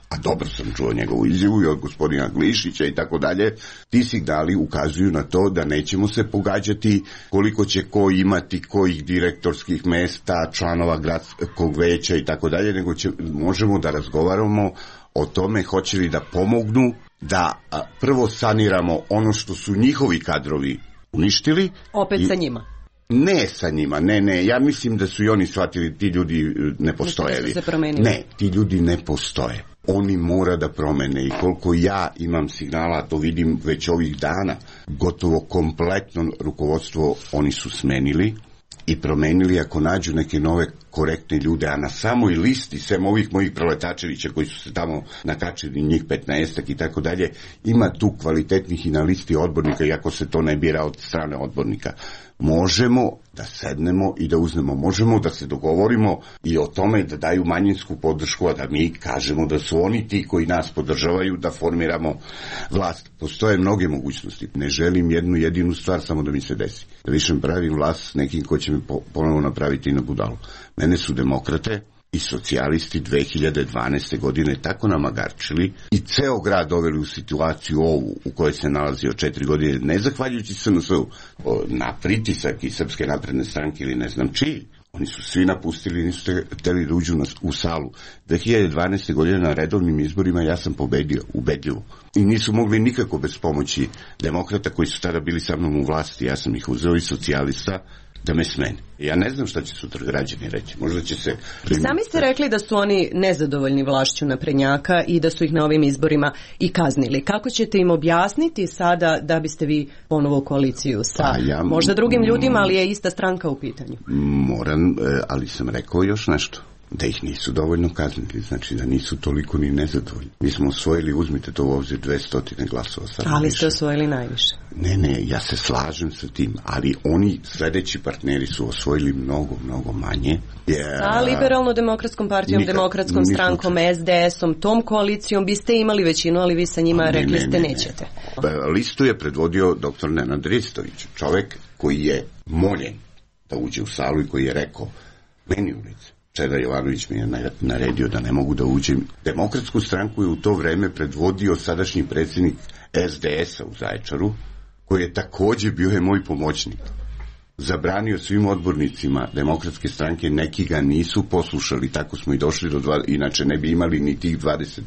Speaker 13: a dobro sam čuo njegovu izjavu i od gospodina Glišića i tako dalje, ti signali ukazuju na to da nećemo se pogađati koliko će ko imati kojih direktorskih mesta, članova gradskog veća i tako dalje, nego možemo da razgovaramo o tome hoće li da pomognu da prvo saniramo ono što su njihovi kadrovi uništili.
Speaker 11: Opet sa njima.
Speaker 13: Ne sa njima, ne, ja mislim da su i oni shvatili, ti ljudi ne postoje. Ne, ti ljudi ne postoje. Oni mora da promene i koliko ja imam signala, to vidim već ovih dana, gotovo kompletno rukovodstvo oni su smenili i promenili ako nađu neke nove korektne ljude, a na samoj listi, sem ovih mojih proletačevića koji su se tamo nakačili, njih 15 i tako dalje, ima tu kvalitetnih i na listi odbornika, iako se to ne bira od strane odbornika. Možemo da sednemo i da uznemo, možemo da se dogovorimo i o tome da daju manjinsku podršku, a da mi kažemo da su oni ti koji nas podržavaju, da formiramo vlast. Postoje mnoge mogućnosti. Ne želim jednu jedinu stvar samo da mi se desi. Da više pravim vlast s nekim ko će me ponovo napraviti na budalu. Mene su demokrate i socijalisti 2012. godine tako namagarčili i ceo grad doveli u situaciju ovu u kojoj se nalazio 4 godine, ne zahvaljujući SNS-u na pritisak i Srpske napredne stranke ili ne znam čiji. Oni su svi napustili i nisu hteli da uđu u salu. 2012. godine na redovnim izborima ja sam pobedio, ubedljivo. I nisu mogli nikako bez pomoći demokrata koji su tada bili sa mnom u vlasti. Ja sam ih uzeo i socijalista da me smeni. Ja ne znam šta će sutra građani reći. Možda će se...
Speaker 11: Sami ste rekli da su oni nezadovoljni vlašću naprednjaka i da su ih na ovim izborima i kaznili. Kako ćete im objasniti sada da biste vi ponovo u koaliciju sa možda drugim ljudima, ali je ista stranka u pitanju?
Speaker 13: Moram, ali sam rekao još nešto. Da ih nisu dovoljno kaznili, znači da nisu toliko ni nezadovoljni. Mi smo osvojili, uzmite to u obzir, 200 glasova.
Speaker 11: Ali ste osvojili najviše.
Speaker 13: Ne, ja se slažem sa tim, ali oni sledeći partneri su osvojili mnogo manje.
Speaker 11: Sa liberalno-demokratskom partijom, demokratskom strankom, SDS-om, tom koalicijom biste imali većinu, ali vi sa njima rekli ste nećete.
Speaker 13: Listu je predvodio dr. Nenad Ristović, čovek koji je moljen da uđe u salu i koji je rekao, meni ulice, Čeda Jovanović mi je naredio da ne mogu da uđem. Demokratsku stranku je u to vreme predvodio sadašnji predsjednik SDS-a u Zaječaru, koji je takođe bio moj pomoćnik. Zabranio svim odbornicima Demokratske stranke, neki ga nisu poslušali, tako smo i došli do inače ne bi imali ni tih 25.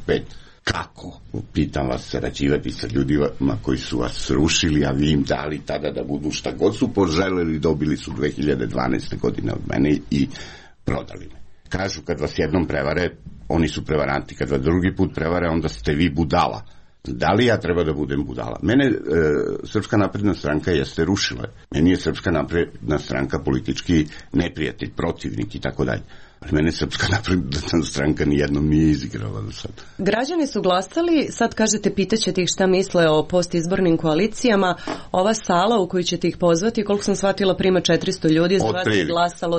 Speaker 13: Kako? Pitam vas, sarađivati sa ljudima koji su vas rušili, a vi im dali tada da budu šta god su poželeli, dobili su 2012. godine od mene i prodali me. Kažu, kad vas jednom prevare, oni su prevaranti, kad vas drugi put prevare, onda ste vi budala. Da li ja treba da budem budala? Mene Srpska napredna stranka jeste rušila. Meni je Srpska napredna stranka politički neprijatelj, protivnik i tako dalje. Ali mene Srpska napredna stranka nijednom nije izigrala do sad.
Speaker 11: Građani su glasali, sad kažete, pitaćete ih šta misle o postizbornim koalicijama. Ova sala u koju ćete ih pozvati, koliko sam shvatila, prima 400 ljudi, za vas je glasalo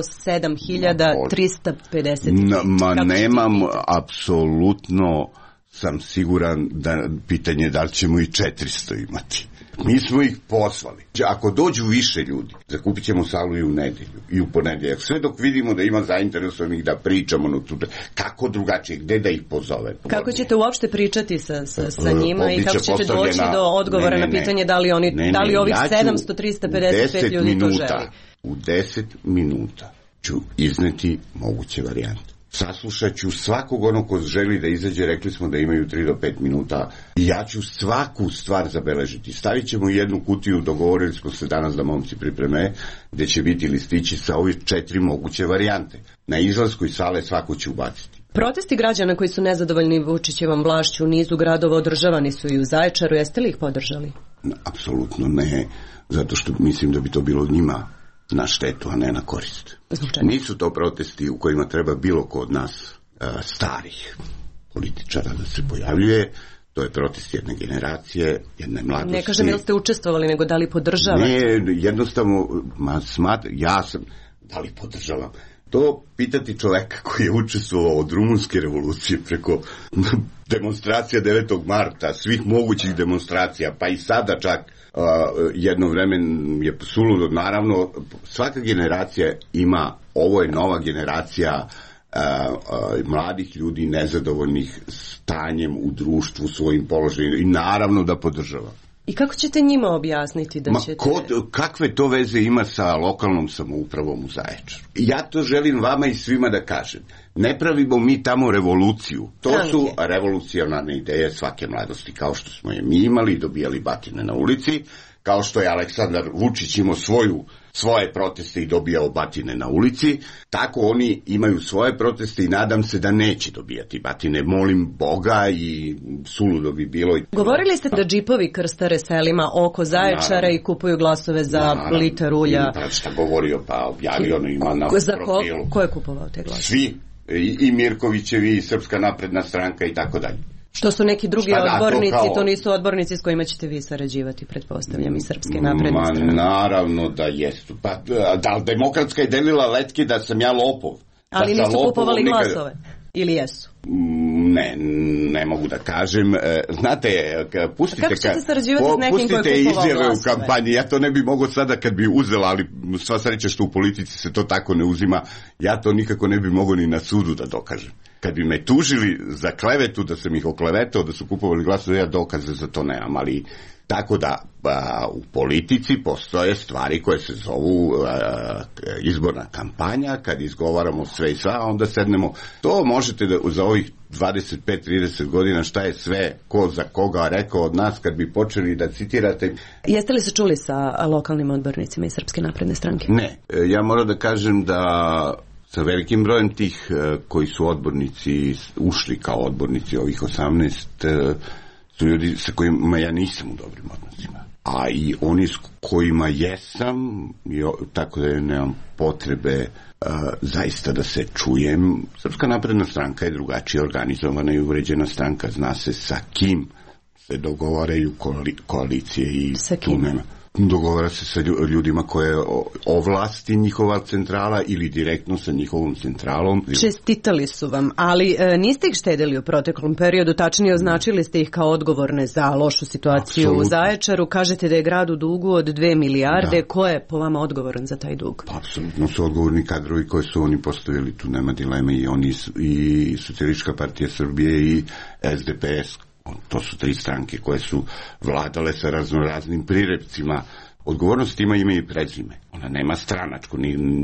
Speaker 11: 7350.
Speaker 13: Nemam, apsolutno sam siguran da pitanje da li ćemo i 400 imati. Mi smo ih poslali. Ako dođu više ljudi, zakupit ćemo salu i u nedelju i u ponedeljak. Sve dok vidimo da ima zainteresovanih da pričamo, kako drugačije, gde da ih pozovemo.
Speaker 11: Kako ćete uopšte pričati sa njima i kako ćete doći do odgovora na pitanje da li ovih 700-355 ljudi to želi?
Speaker 13: U 10 minuta ću izneti moguće varijante. Saslušat ću svakog onog ko želi da izađe, rekli smo da imaju 3 do 5 minuta i ja ću svaku stvar zabeležiti. Stavit ćemo jednu kutiju, dogovorili smo se danas da momci pripreme, gde će biti listići sa ovih 4 moguće varijante. Na izlasku iz sale svako će ubaciti.
Speaker 11: Protesti građana koji su nezadovoljni Vučićevom vlašću u nizu gradova održavani su i u Zaječaru. Jeste li ih podržali?
Speaker 13: Apsolutno ne, zato što mislim da bi to bilo njima na štetu, a ne na korist. Nisu to protesti u kojima treba bilo ko od nas starih političara da se pojavljuje. To je protest jedne generacije, jedne mladosti.
Speaker 11: Ne kažem jel ste učestvovali, nego da li podržavate?
Speaker 13: Ne, jednostavno, ja sam, da li podržavam? To pitati čoveka koji je učestvovao od Rumunske revolucije preko demonstracija 9. marta, svih mogućih demonstracija, pa i sada čak jedno vreme je suludo. Naravno, svaka generacija ima, ovo je nova generacija mladih ljudi nezadovoljnih stanjem u društvu, svojim položajem i naravno da podržavam.
Speaker 11: I kako ćete njima objasniti da ćete...
Speaker 13: Kakve to veze ima sa lokalnom samoupravom u Zaječaru? Ja to želim vama i svima da kažem. Ne pravimo mi tamo revoluciju. To su revolucionarne ideje svake mladosti, kao što smo je mi imali, dobijali batine na ulici, kao što je Aleksandar Vučić imao svoje proteste i dobijao batine na ulici, tako oni imaju svoje proteste i nadam se da neće dobijati batine. Molim Boga i suludo bi bilo.
Speaker 11: Govorili ste da džipovi krstare selima oko Zaječara i kupuju glasove za litar ulja.
Speaker 13: Pa šta govorio, pa objavio ono ima na profilu.
Speaker 11: Ko je kupovao te glasove?
Speaker 13: Svi, i Mirkovićevi, i Srpska napredna stranka i tako dalje.
Speaker 11: Što su neki drugi odbornici, to nisu odbornici s kojima ćete vi sarađivati, pretpostavljam, i Srpske napredne strane.
Speaker 13: Naravno da jesu. Pa, da, Demokratska je delila letke da sam ja lopov.
Speaker 11: Ali nisu kupovali glasove? Ili jesu?
Speaker 13: Ne mogu da kažem. Znate, pustite
Speaker 11: izjave
Speaker 13: u kampanji. Ja to ne bi mogao sada kad bi uzela, ali sva sreća što u politici se to tako ne uzima. Ja to nikako ne bi mogao ni na sudu da dokažem. Kad bi me tužili za klevetu, da sam ih oklevetao, da su kupovali glasove, ja dokaze za to nemam, ali tako da u politici postoje stvari koje se zovu izborna kampanja, kad izgovaramo sve i sva, onda sednemo. To možete da za ovih 25-30 godina šta je sve, ko za koga rekao od nas, kad bi počeli da citirate.
Speaker 11: Jeste li se čuli sa lokalnim odbornicima iz Srpske napredne stranke?
Speaker 13: Ne, ja moram da kažem da sa velikim brojem tih koji su odbornici, ušli kao odbornici, ovih 18, su ljudi sa kojima ja nisam u dobrim odnosima. A i oni s kojima jesam, tako da nemam potrebe zaista da se čujem. Srpska napredna stranka je drugačije organizovana i uređena stranka. Zna se sa kim se dogovaraju koalicije i tu nema. Dogovara se sa ljudima koje ovlasti njihova centrala ili direktno sa njihovom centralom.
Speaker 11: Čestitali su vam, ali niste ih štedili u proteklom periodu, tačnije označili ste ih kao odgovorne za lošu situaciju u Zaječaru. Kažete da je grad u dugu od 2 milijarde. Da. Ko je po vama odgovoran za taj dug?
Speaker 13: Pa, apsolutno su odgovorni kadrovi koje su oni postavili, tu nema dileme, i oni i Socijalistička partija Srbije i SDS. To su 3 stranke koje su vladale sa raznoraznim prirepcima. Odgovornost ima ime i prezime. Ona nema stranačku.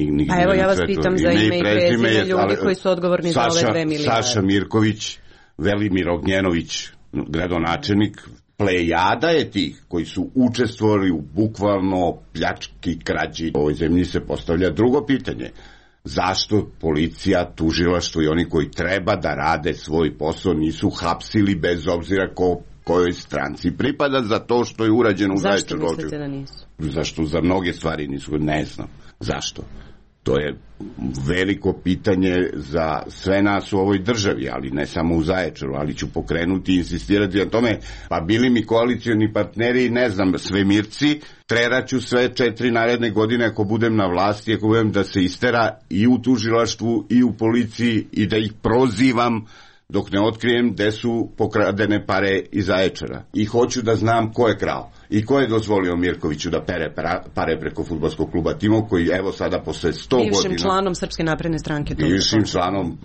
Speaker 11: A evo ja vas pitam za ime i prezime ljudi koji su odgovorni za ove 2 milijarde.
Speaker 13: Saša Mirković, Velimir Ognjenović, gradonačelnik, plejada je tih koji su učestvovali u bukvalno pljački, krađi. U ovoj zemlji se postavlja drugo pitanje. Zašto policija, tužilaštvo i oni koji treba da rade svoj posao nisu hapsili bez obzira kojoj stranci pripada za to što je urađeno u Zaječaru?
Speaker 11: Zašto mislite da nisu?
Speaker 13: Zašto za mnoge stvari nisu? Ne znam. Zašto? To je veliko pitanje za sve nas u ovoj državi, ali ne samo u Zaječaru, ali ću pokrenuti i insistirati na tome, pa bili mi koalicioni partneri, ne znam, svemirci, treraću sve 4 naredne godine ako budem na vlasti, ako budem da se istera i u tužilaštvu i u policiji i da ih prozivam dok ne otkrijem gde su pokradene pare iz Zaječara. I hoću da znam ko je krao i ko je dozvolio Mirkoviću da pere pare preko fudbalskog kluba Timok, koji evo sada posle 100 godina...
Speaker 11: Bivšim članom Srpske napredne stranke.
Speaker 13: Bivšim članom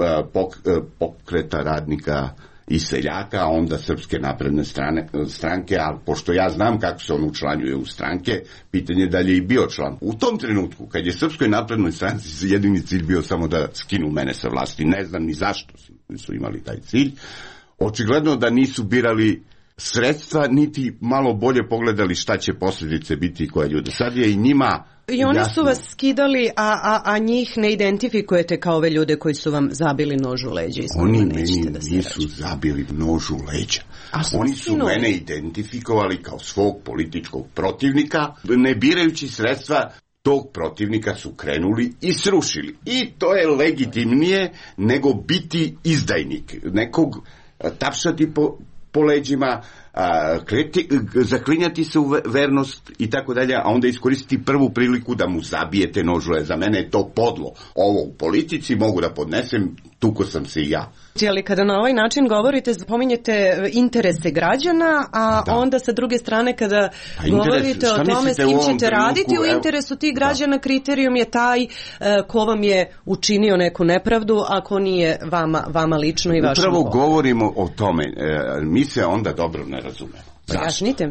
Speaker 13: pokreta radnika i seljaka, a onda Srpske napredne stranke, a pošto ja znam kako se on učlanjuje u stranke, pitanje je da li je i bio član. U tom trenutku, kad je Srpskoj naprednoj stranci jedini cilj bio samo da skinu mene sa vlasti, ne znam ni zašto su imali taj cilj, očigledno da nisu birali sredstva, niti malo bolje pogledali šta će posljedice biti koje ljude. Sad je i njima
Speaker 11: i oni su vas skidali, a njih ne identifikujete kao ove ljude koji su vam zabili nož u leđa.
Speaker 13: Oni meni nisu zabili nož u leđa. Oni su mene identifikovali kao svog političkog protivnika, ne birajući sredstva tog protivnika su krenuli i srušili. I to je legitimnije nego biti izdajnik. Nekog tapšati po leđima, zaklinjati se u vernost i tako dalje, a onda iskoristiti prvu priliku da mu zabijete nožule. Za mene je to podlo. Ovo u politici mogu da podnesem, tuko sam se i ja.
Speaker 11: Ali kada na ovaj način govorite, spominjete interese građana, a onda sa druge strane kada govorite o tome s kim ćete raditi u interesu tih građana, kriterijum je taj ko vam je učinio neku nepravdu, a ko nije vama lično i vašem.
Speaker 13: Upravo govorimo o tome, mi se onda dobro ne razumemo.
Speaker 11: Jasnite,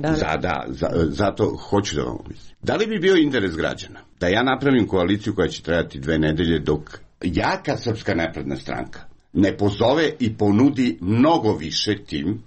Speaker 13: zato hoću da vam mislim. Da li bi bio interes građana da ja napravim koaliciju koja će trajati 2 nedelje dok jaka Srpska napredna stranka ne pozove i ponudi mnogo više tim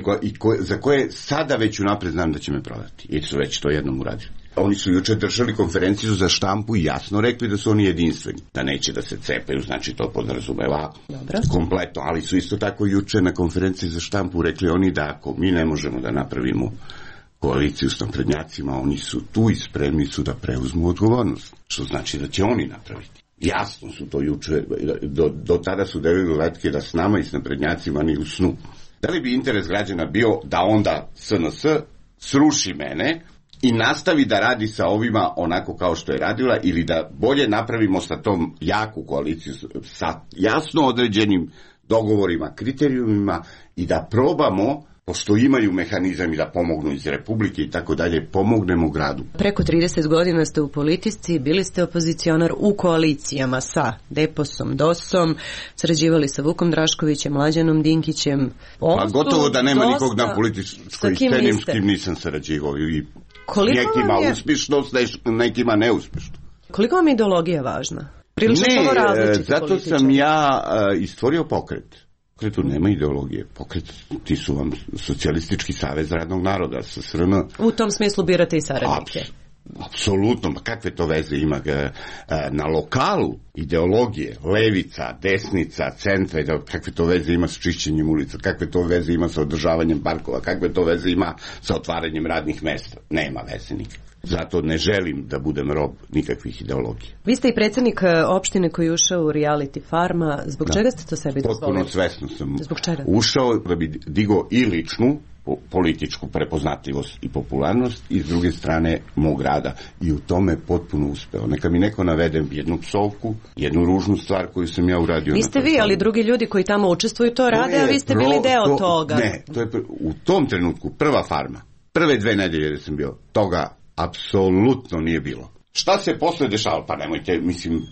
Speaker 13: za koje sada već unapred znam da će me prodati, jer su već to jednom uradili. Oni su juče držali konferenciju za štampu i jasno rekli da su oni jedinstveni, da neće da se cepaju, znači to podrazumeva kompletno, ali su isto tako juče na konferenciji za štampu rekli oni da ako mi ne možemo da napravimo koaliciju s naprednjacima, oni su tu i spremni su da preuzmu odgovornost, što znači da će oni napraviti. Jasno su to juče, do tada su delili letke da s nama i s naprednjacima ni u snu. Da li bi interes građana bio da onda SNS sruši mene i nastavi da radi sa ovima onako kao što je radila, ili da bolje napravimo sa tom jaku koaliciju sa jasno određenim dogovorima, kriterijumima i da probamo, pošto imaju mehanizam i da pomognu iz Republike i tako dalje, pomognemo gradu.
Speaker 11: Preko 30 godina ste u politici, bili ste opozicionar u koalicijama sa Deposom, DOS-om, sarađivali sa Vukom Draškovićem, Mlađanom Dinkićem.
Speaker 13: Pa gotovo da nema nikog na političkoj sceni s kim nisam sarađivao i nekima uspješnost, nekima neuspješnost.
Speaker 11: Koliko vam je ideologija važna? Prilično
Speaker 13: zato političar. Sam ja istvorio pokret. Pokretu nema ideologije. Pokret, ti su vam socijalistički savez radnog naroda, SSRN.
Speaker 11: U tom smislu birate i saradnike.
Speaker 13: Apsolutno, kakve to veze ima na lokalu ideologije, levica, desnica, centra, kakve to veze ima s čišćenjem ulica, kakve to veze ima sa održavanjem parkova, kakve to veze ima sa otvaranjem radnih mesta. Nema veze nikakve. Zato ne želim da budem rob nikakvih ideologija.
Speaker 11: Vi ste i predsjednik opštine koji je ušao u reality farma. Zbog čega ste to sebi dozvolili?
Speaker 13: Potpuno svesno sam ušao da bi digao i ličnu političku prepoznatljivost i popularnost i s druge strane mog rada. I u tome potpuno uspeo. Neka mi neko navede jednu psovku, jednu ružnu stvar koju sam ja uradio.
Speaker 11: Niste vi, ali drugi ljudi koji tamo učestvuju to rade, a vi ste bili deo toga.
Speaker 13: Ne, to je u tom trenutku prva farma. Prve 2 nedelje da sam bio, toga apsolutno nije bilo. Šta se posle dešava? Pa nemojte, mislim,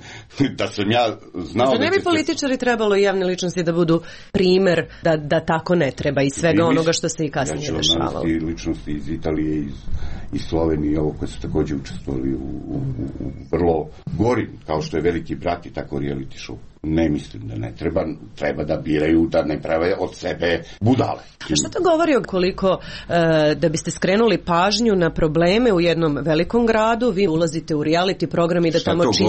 Speaker 13: da sam ja znao...
Speaker 11: Zar ne bi političari trebalo i javne ličnosti da budu primer da tako ne treba i svega onoga što se i kasnije dešavalo?
Speaker 13: Ja ću ličnosti iz Italije, iz Slovenije, ovo koje su također učestvovali u vrlo gorim, kao što je Veliki brat i tako reality show. Ne mislim da ne treba da biraju, da ne prave od sebe budale.
Speaker 11: A što to govori o koliko da biste skrenuli pažnju na probleme u jednom velikom gradu, vi ulazite u reality program i da tamo čistite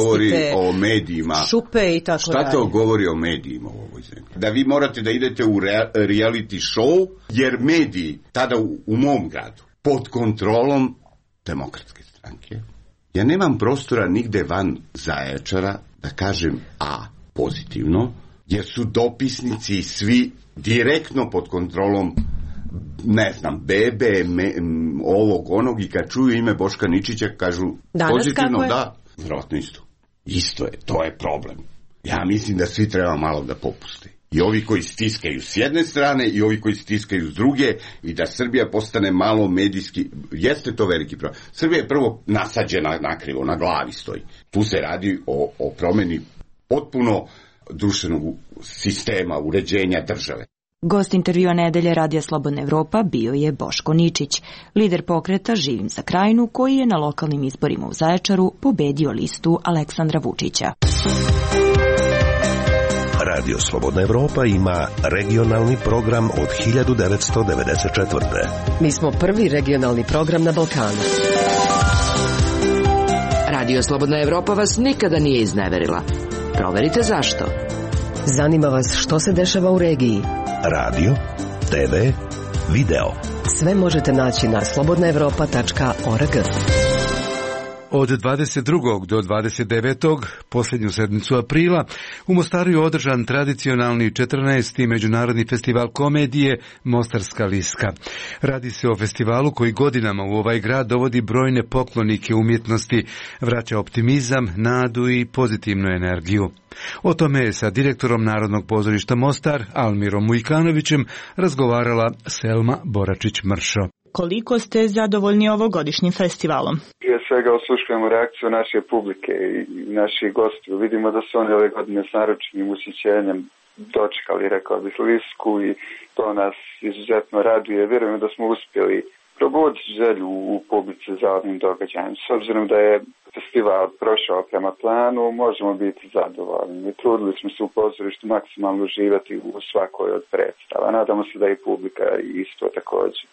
Speaker 11: šupe i tako dalje?
Speaker 13: Šta to govori o medijima u ovoj zemlji? Da vi morate da idete u reality show, jer mediji tada u mom gradu, pod kontrolom Demokratske stranke, ja nemam prostora nigde van Zaječara da kažem pozitivno, jer su dopisnici svi direktno pod kontrolom, ne znam, Bebe, ovog, onog, i kad čuju ime Boška Ničića kažu pozitivno, da, vjerojatno isto. Isto je, to je problem. Ja mislim da svi treba malo da popuste. I ovi koji stiskaju s jedne strane i ovi koji stiskaju s druge, i da Srbija postane malo medijski, jeste to veliki problem. Srbija je prvo nasađena nakrivo, na glavi stoji. Tu se radi o promeni potpuno društvenog sistema, uređenja države.
Speaker 10: Gost intervjua nedelje Radija Slobodna Evropa bio je Boško Ničić, lider pokreta Živim za Krajinu, koji je na lokalnim izborima u Zaječaru pobedio listu Aleksandra Vučića.
Speaker 7: Radio Slobodna Evropa ima regionalni program od 1994.
Speaker 8: Mi smo prvi regionalni program na Balkanu.
Speaker 5: Radio Slobodna Evropa vas nikada nije izneverila. Proverite zašto.
Speaker 8: Zanima vas što se dešava u regiji.
Speaker 7: Radio, TV, video.
Speaker 8: Sve možete naći na slobodnaevropa.org.
Speaker 12: Od 22. do 29. posljednju sedmicu aprila u Mostaru je održan tradicionalni 14. međunarodni festival komedije Mostarska liska. Radi se o festivalu koji godinama u ovaj grad dovodi brojne poklonike umjetnosti, vraća optimizam, nadu i pozitivnu energiju. O tome je sa direktorom Narodnog pozorišta Mostar, Almirom Mujkanovićem, razgovarala Selma Boračić-Mršo.
Speaker 14: Koliko ste zadovoljni ovogodišnjim festivalom?
Speaker 15: Prije svega osluškujemo reakciju naše publike i naših gostiju. Vidimo da su oni ove godine s naročnim ushićenjem dočekali, rekao bih, lisku i to nas izuzetno raduje. Vjerujem da smo uspjeli probuditi želju u publici za ovim događajem. S obzirom da je festival prošao prema planu, možemo biti zadovoljni. Trudili smo se u pozorištu maksimalno uživati u svakoj od predstava. Nadamo se da i publika isto također.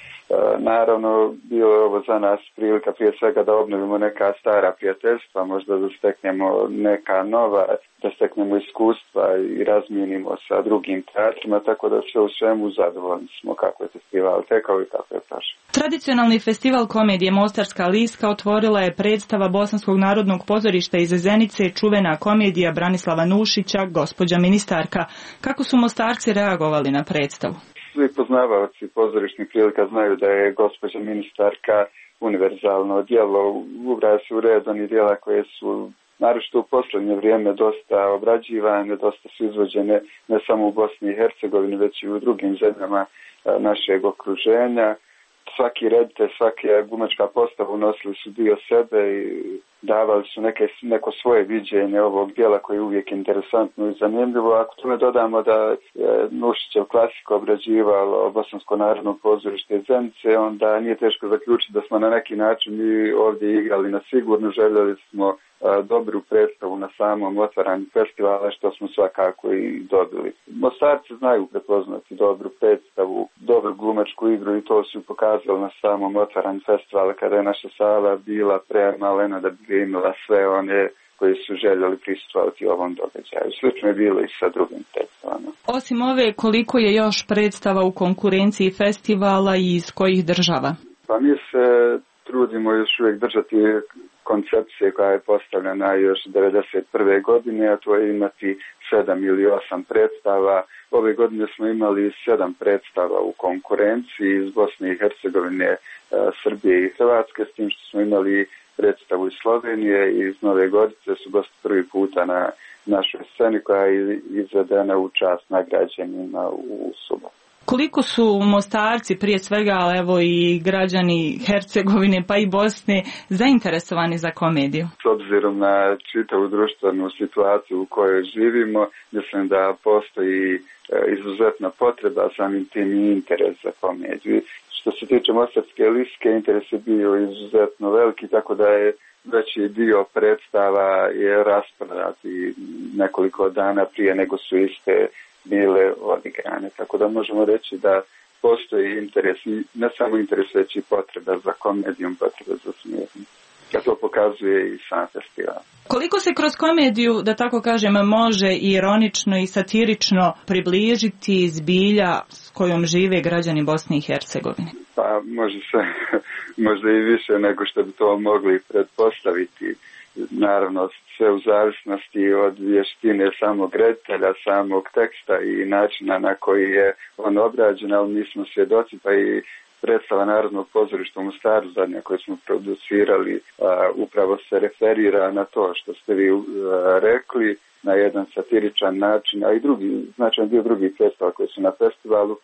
Speaker 15: Naravno, bilo je ovo za nas prilika prije svega da obnovimo neka stara prijateljstva, možda da steknemo neka nova, da steknemo iskustva i razmijenimo sa drugim teatrima, tako da sve u svemu zadovoljni smo kako je festival tekao i kako je prošao.
Speaker 14: Tradicionalni festival komedije Mostarska liska otvorila je predstava Bosanskog narodnog pozorišta iz Zenice, čuvena komedija Branislava Nušića, Gospođa ministarka. Kako su Mostarci reagovali na predstavu?
Speaker 15: Svi poznavaoci pozorišnih prilika znaju da je Gospođa ministarka univerzalno djelo, ubraja se u red onih djela koje su naročito u posljednje vrijeme dosta obrađivane, dosta su izvođene ne samo u Bosni i Hercegovini, već i u drugim zemljama našeg okruženja. Svaki reditelj, svaka glumačka postava unosili su dio sebe i davali su neko svoje viđenje ovog djela koje je uvijek interesantno i zanimljivo. Ako tome dodamo da je Nušićev klasik obrađivalo Bosansko narodno pozorište Zenice, onda nije teško zaključiti da smo na neki način mi ovdje igrali na sigurno. Željeli smo dobru predstavu na samom otvaranju festivala, što smo svakako i dobili. Mostarci znaju prepoznati dobru predstavu, dobru glumačku igru i to su pokazali na samom otvaranju festivala kada je naša sala bila premalena da bi imala sve one koji su željeli prisustvovati ovom događaju. Slično je bilo i sa drugim predstavama.
Speaker 14: Osim ove, koliko je još predstava u konkurenciji festivala i iz kojih država?
Speaker 15: Pa mi se trudimo još uvijek držati koncepcije koja je postavljena još 1991. godine, a to je imati 7 ili 8 predstava. Ove godine smo imali 7 predstava u konkurenciji iz Bosne i Hercegovine, Srbije i Hrvatske, s tim što smo imali predstavu iz Slovenije i iz Nove Gorice, su gosti prvi puta na našoj sceni koja je izvedena u čast nagrađenima u subotu.
Speaker 14: Koliko su Mostarci, prije svega, ali evo i građani Hercegovine pa i Bosne, zainteresovani za komediju?
Speaker 15: S obzirom na čitavu društvenu situaciju u kojoj živimo, mislim da postoji izuzetna potreba, samim tim i interes za komediju. Što se tiče Mostarske liske, interes je bio izuzetno veliki, tako da je veći dio predstava je rasprodat i nekoliko dana prije nego su iste bile odigrane. Tako da možemo reći da postoji interes, ne samo interes, već i potreba za komedijom, potreba za smijehom. A to pokazuje i sam festival.
Speaker 14: Koliko se kroz komediju, da tako kažem, može ironično i satirično približiti zbilja s kojom žive građani Bosne i Hercegovine?
Speaker 15: Pa može se, možda i više nego što bi to mogli pretpostaviti. Naravno, sve u zavisnosti od vještine samog reditelja, samog teksta i načina na koji je on obrađen, ali mi smo svjedoci, pa i predstava Narodnog pozorišta u Mostaru zadnja koju smo producirali upravo se referira na to što ste vi rekli, na jedan satiričan način, a i drugi, značajan dio drugih predstava koji su na festivalu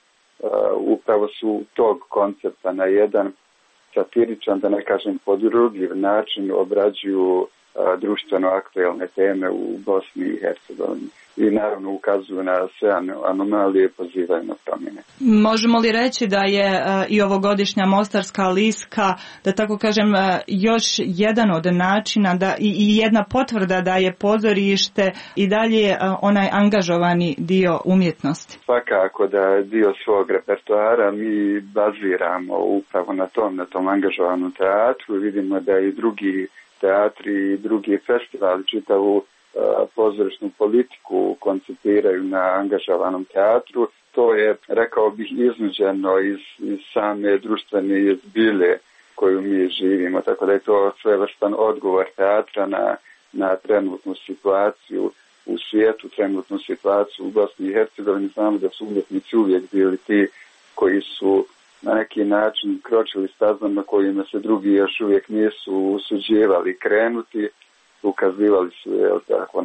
Speaker 15: upravo su tog koncepta na jedan satiričan, da ne kažem podrugljiv način obrađuju društveno aktuelne teme u Bosni i Hercegovini i naravno ukazuju na sve anomalije i pozivaju na promjene.
Speaker 14: Možemo li reći da je i ovogodišnja Mostarska liska, da tako kažem, još jedan od načina da i jedna potvrda da je pozorište i dalje onaj angažovani dio umjetnosti?
Speaker 15: Svakako da je dio svog repertoara mi baziramo upravo na tom angažovanom teatru i vidimo da i drugi teatri i drugi festivali čitavu pozorišnu politiku koncipiraju na angažovanom teatru. To je, rekao bih, iznuđeno iz same društvene zbilje koju mi živimo, tako da je to svevrstan odgovor teatra na trenutnu situaciju u svijetu, trenutnu situaciju u Bosni i Hercegovini. Znamo da su umjetnici uvijek bili ti koji su na neki način kročili stazama kojima se drugi još uvijek nisu usuđivali krenuti, ukazivali su tako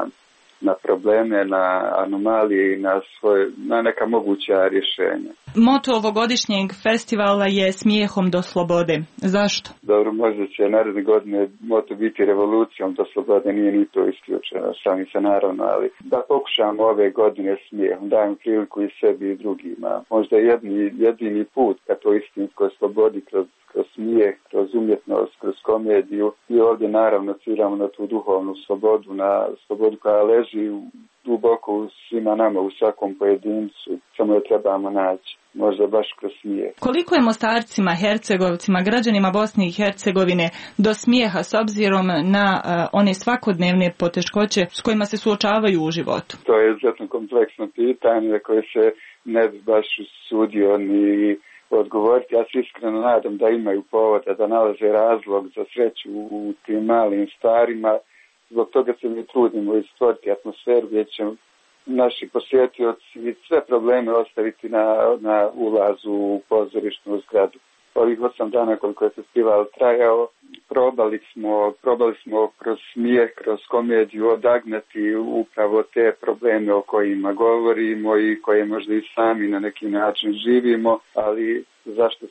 Speaker 15: na probleme, na anomalije i na neka moguća rješenja.
Speaker 14: Moto ovogodišnjeg festivala je smijehom do slobode. Zašto?
Speaker 15: Dobro, možda će naredne godine moto biti revolucijom do slobode, nije ni to isključeno, sami se naravno, ali da pokušamo ove godine smijehom, dajem priliku i sebi i drugima. Možda jedini put ka toj istinskoj slobodi kroz smijeh, kroz umjetnost, kroz komediju i ovdje naravno ciljamo na tu duhovnu slobodu, na slobodu koja leži duboko u svima nama, u svakom pojedincu, samo je trebamo naći, možda baš kroz smijeh.
Speaker 14: Koliko je Mostarcima, Hercegovcima, građanima Bosne i Hercegovine do smijeha s obzirom na one svakodnevne poteškoće s kojima se suočavaju u životu?
Speaker 15: To je izuzetno kompleksno pitanje na koje se ne bi baš usudio ni odgovoriti. Ja se iskreno nadam da imaju povoda, da nalaze razlog za sreću u tim malim stvarima. Zbog toga se mi trudimo stvoriti atmosferu gdje će naši posjetioci sve probleme ostaviti na ulazu u pozorišnu zgradu. Ovih 8 dana koliko je festival trajao, probali smo kroz smijeh, kroz komediju odagnati upravo te probleme o kojima govorimo i koje možda i sami na neki način živimo, ali zašto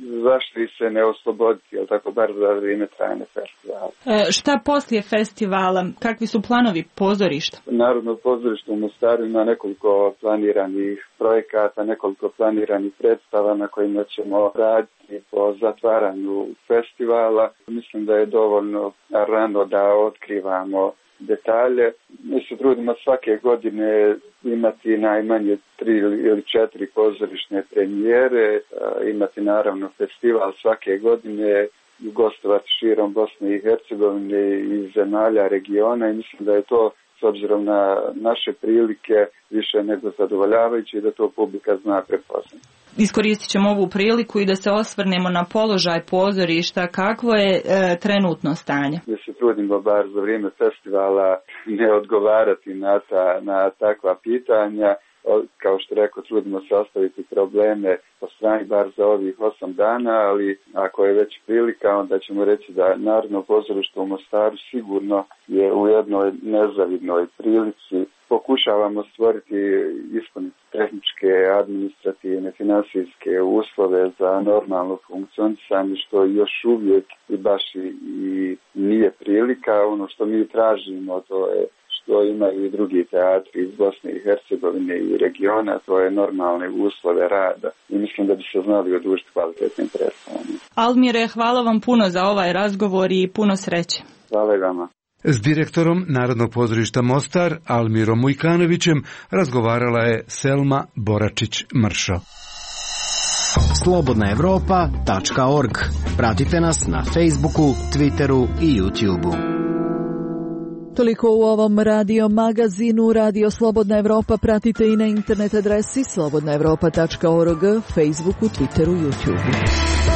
Speaker 15: ih se ne osloboditi, jel tako, bar za vrijeme trajanja festivala.
Speaker 14: Šta poslije festivala? Kakvi su planovi pozorišta?
Speaker 15: Narodno pozorište u Mostaru ima nekoliko planiranih projekata, nekoliko planiranih predstava na kojima ćemo raditi po zatvaranju festivala. Mislim da je dovoljno rano da otkrivamo detalje. Mi se trudimo svake godine imati najmanje 3 ili 4 pozorišne premijere, imati naravno festival svake godine, gostovati širom Bosne i Hercegovine i zemalja regiona i mislim da je to s obzirom na naše prilike više nego zadovoljavajuće i da to publika zna prepoznati.
Speaker 14: Iskoristit ćemo ovu priliku i da se osvrnemo na položaj pozorišta. Kakvo je trenutno stanje?
Speaker 15: Mi se trudimo bar za vrijeme festivala ne odgovarati na takva pitanja. Kao što rekao, trudimo se ostaviti probleme po strani bar za ovih 8 dana, ali ako je već prilika, onda ćemo reći da Narodno pozorište u Mostaru sigurno je u jednoj nezavidnoj prilici. Pokušavamo stvoriti, ispuniti tehničke, administrativne, finansijske uslove za normalno funkcionisanje, što još uvijek i baš i nije prilika. Ono što mi tražimo, to je što imaju i drugi teatri iz Bosne i Hercegovine i regiona, to je normalne uslove rada i mislim da bi se znali odužiti kvalitetnim predstavama.
Speaker 14: Almire, hvala vam puno za ovaj razgovor i puno sreće.
Speaker 15: Hvala i vama.
Speaker 12: S direktorom Narodnog pozorišta Mostar, Almirom Mujkanovićem, razgovarala je Selma Boračić-Mršo.
Speaker 8: Slobodnaevropa.org. Pratite nas na Facebooku, Twitteru i YouTubeu.
Speaker 1: Toliko u ovom radio magazinu. Radio Slobodna Evropa pratite i na internet adresi slobodnaevropa.org, Facebooku, Twitteru, YouTubeu.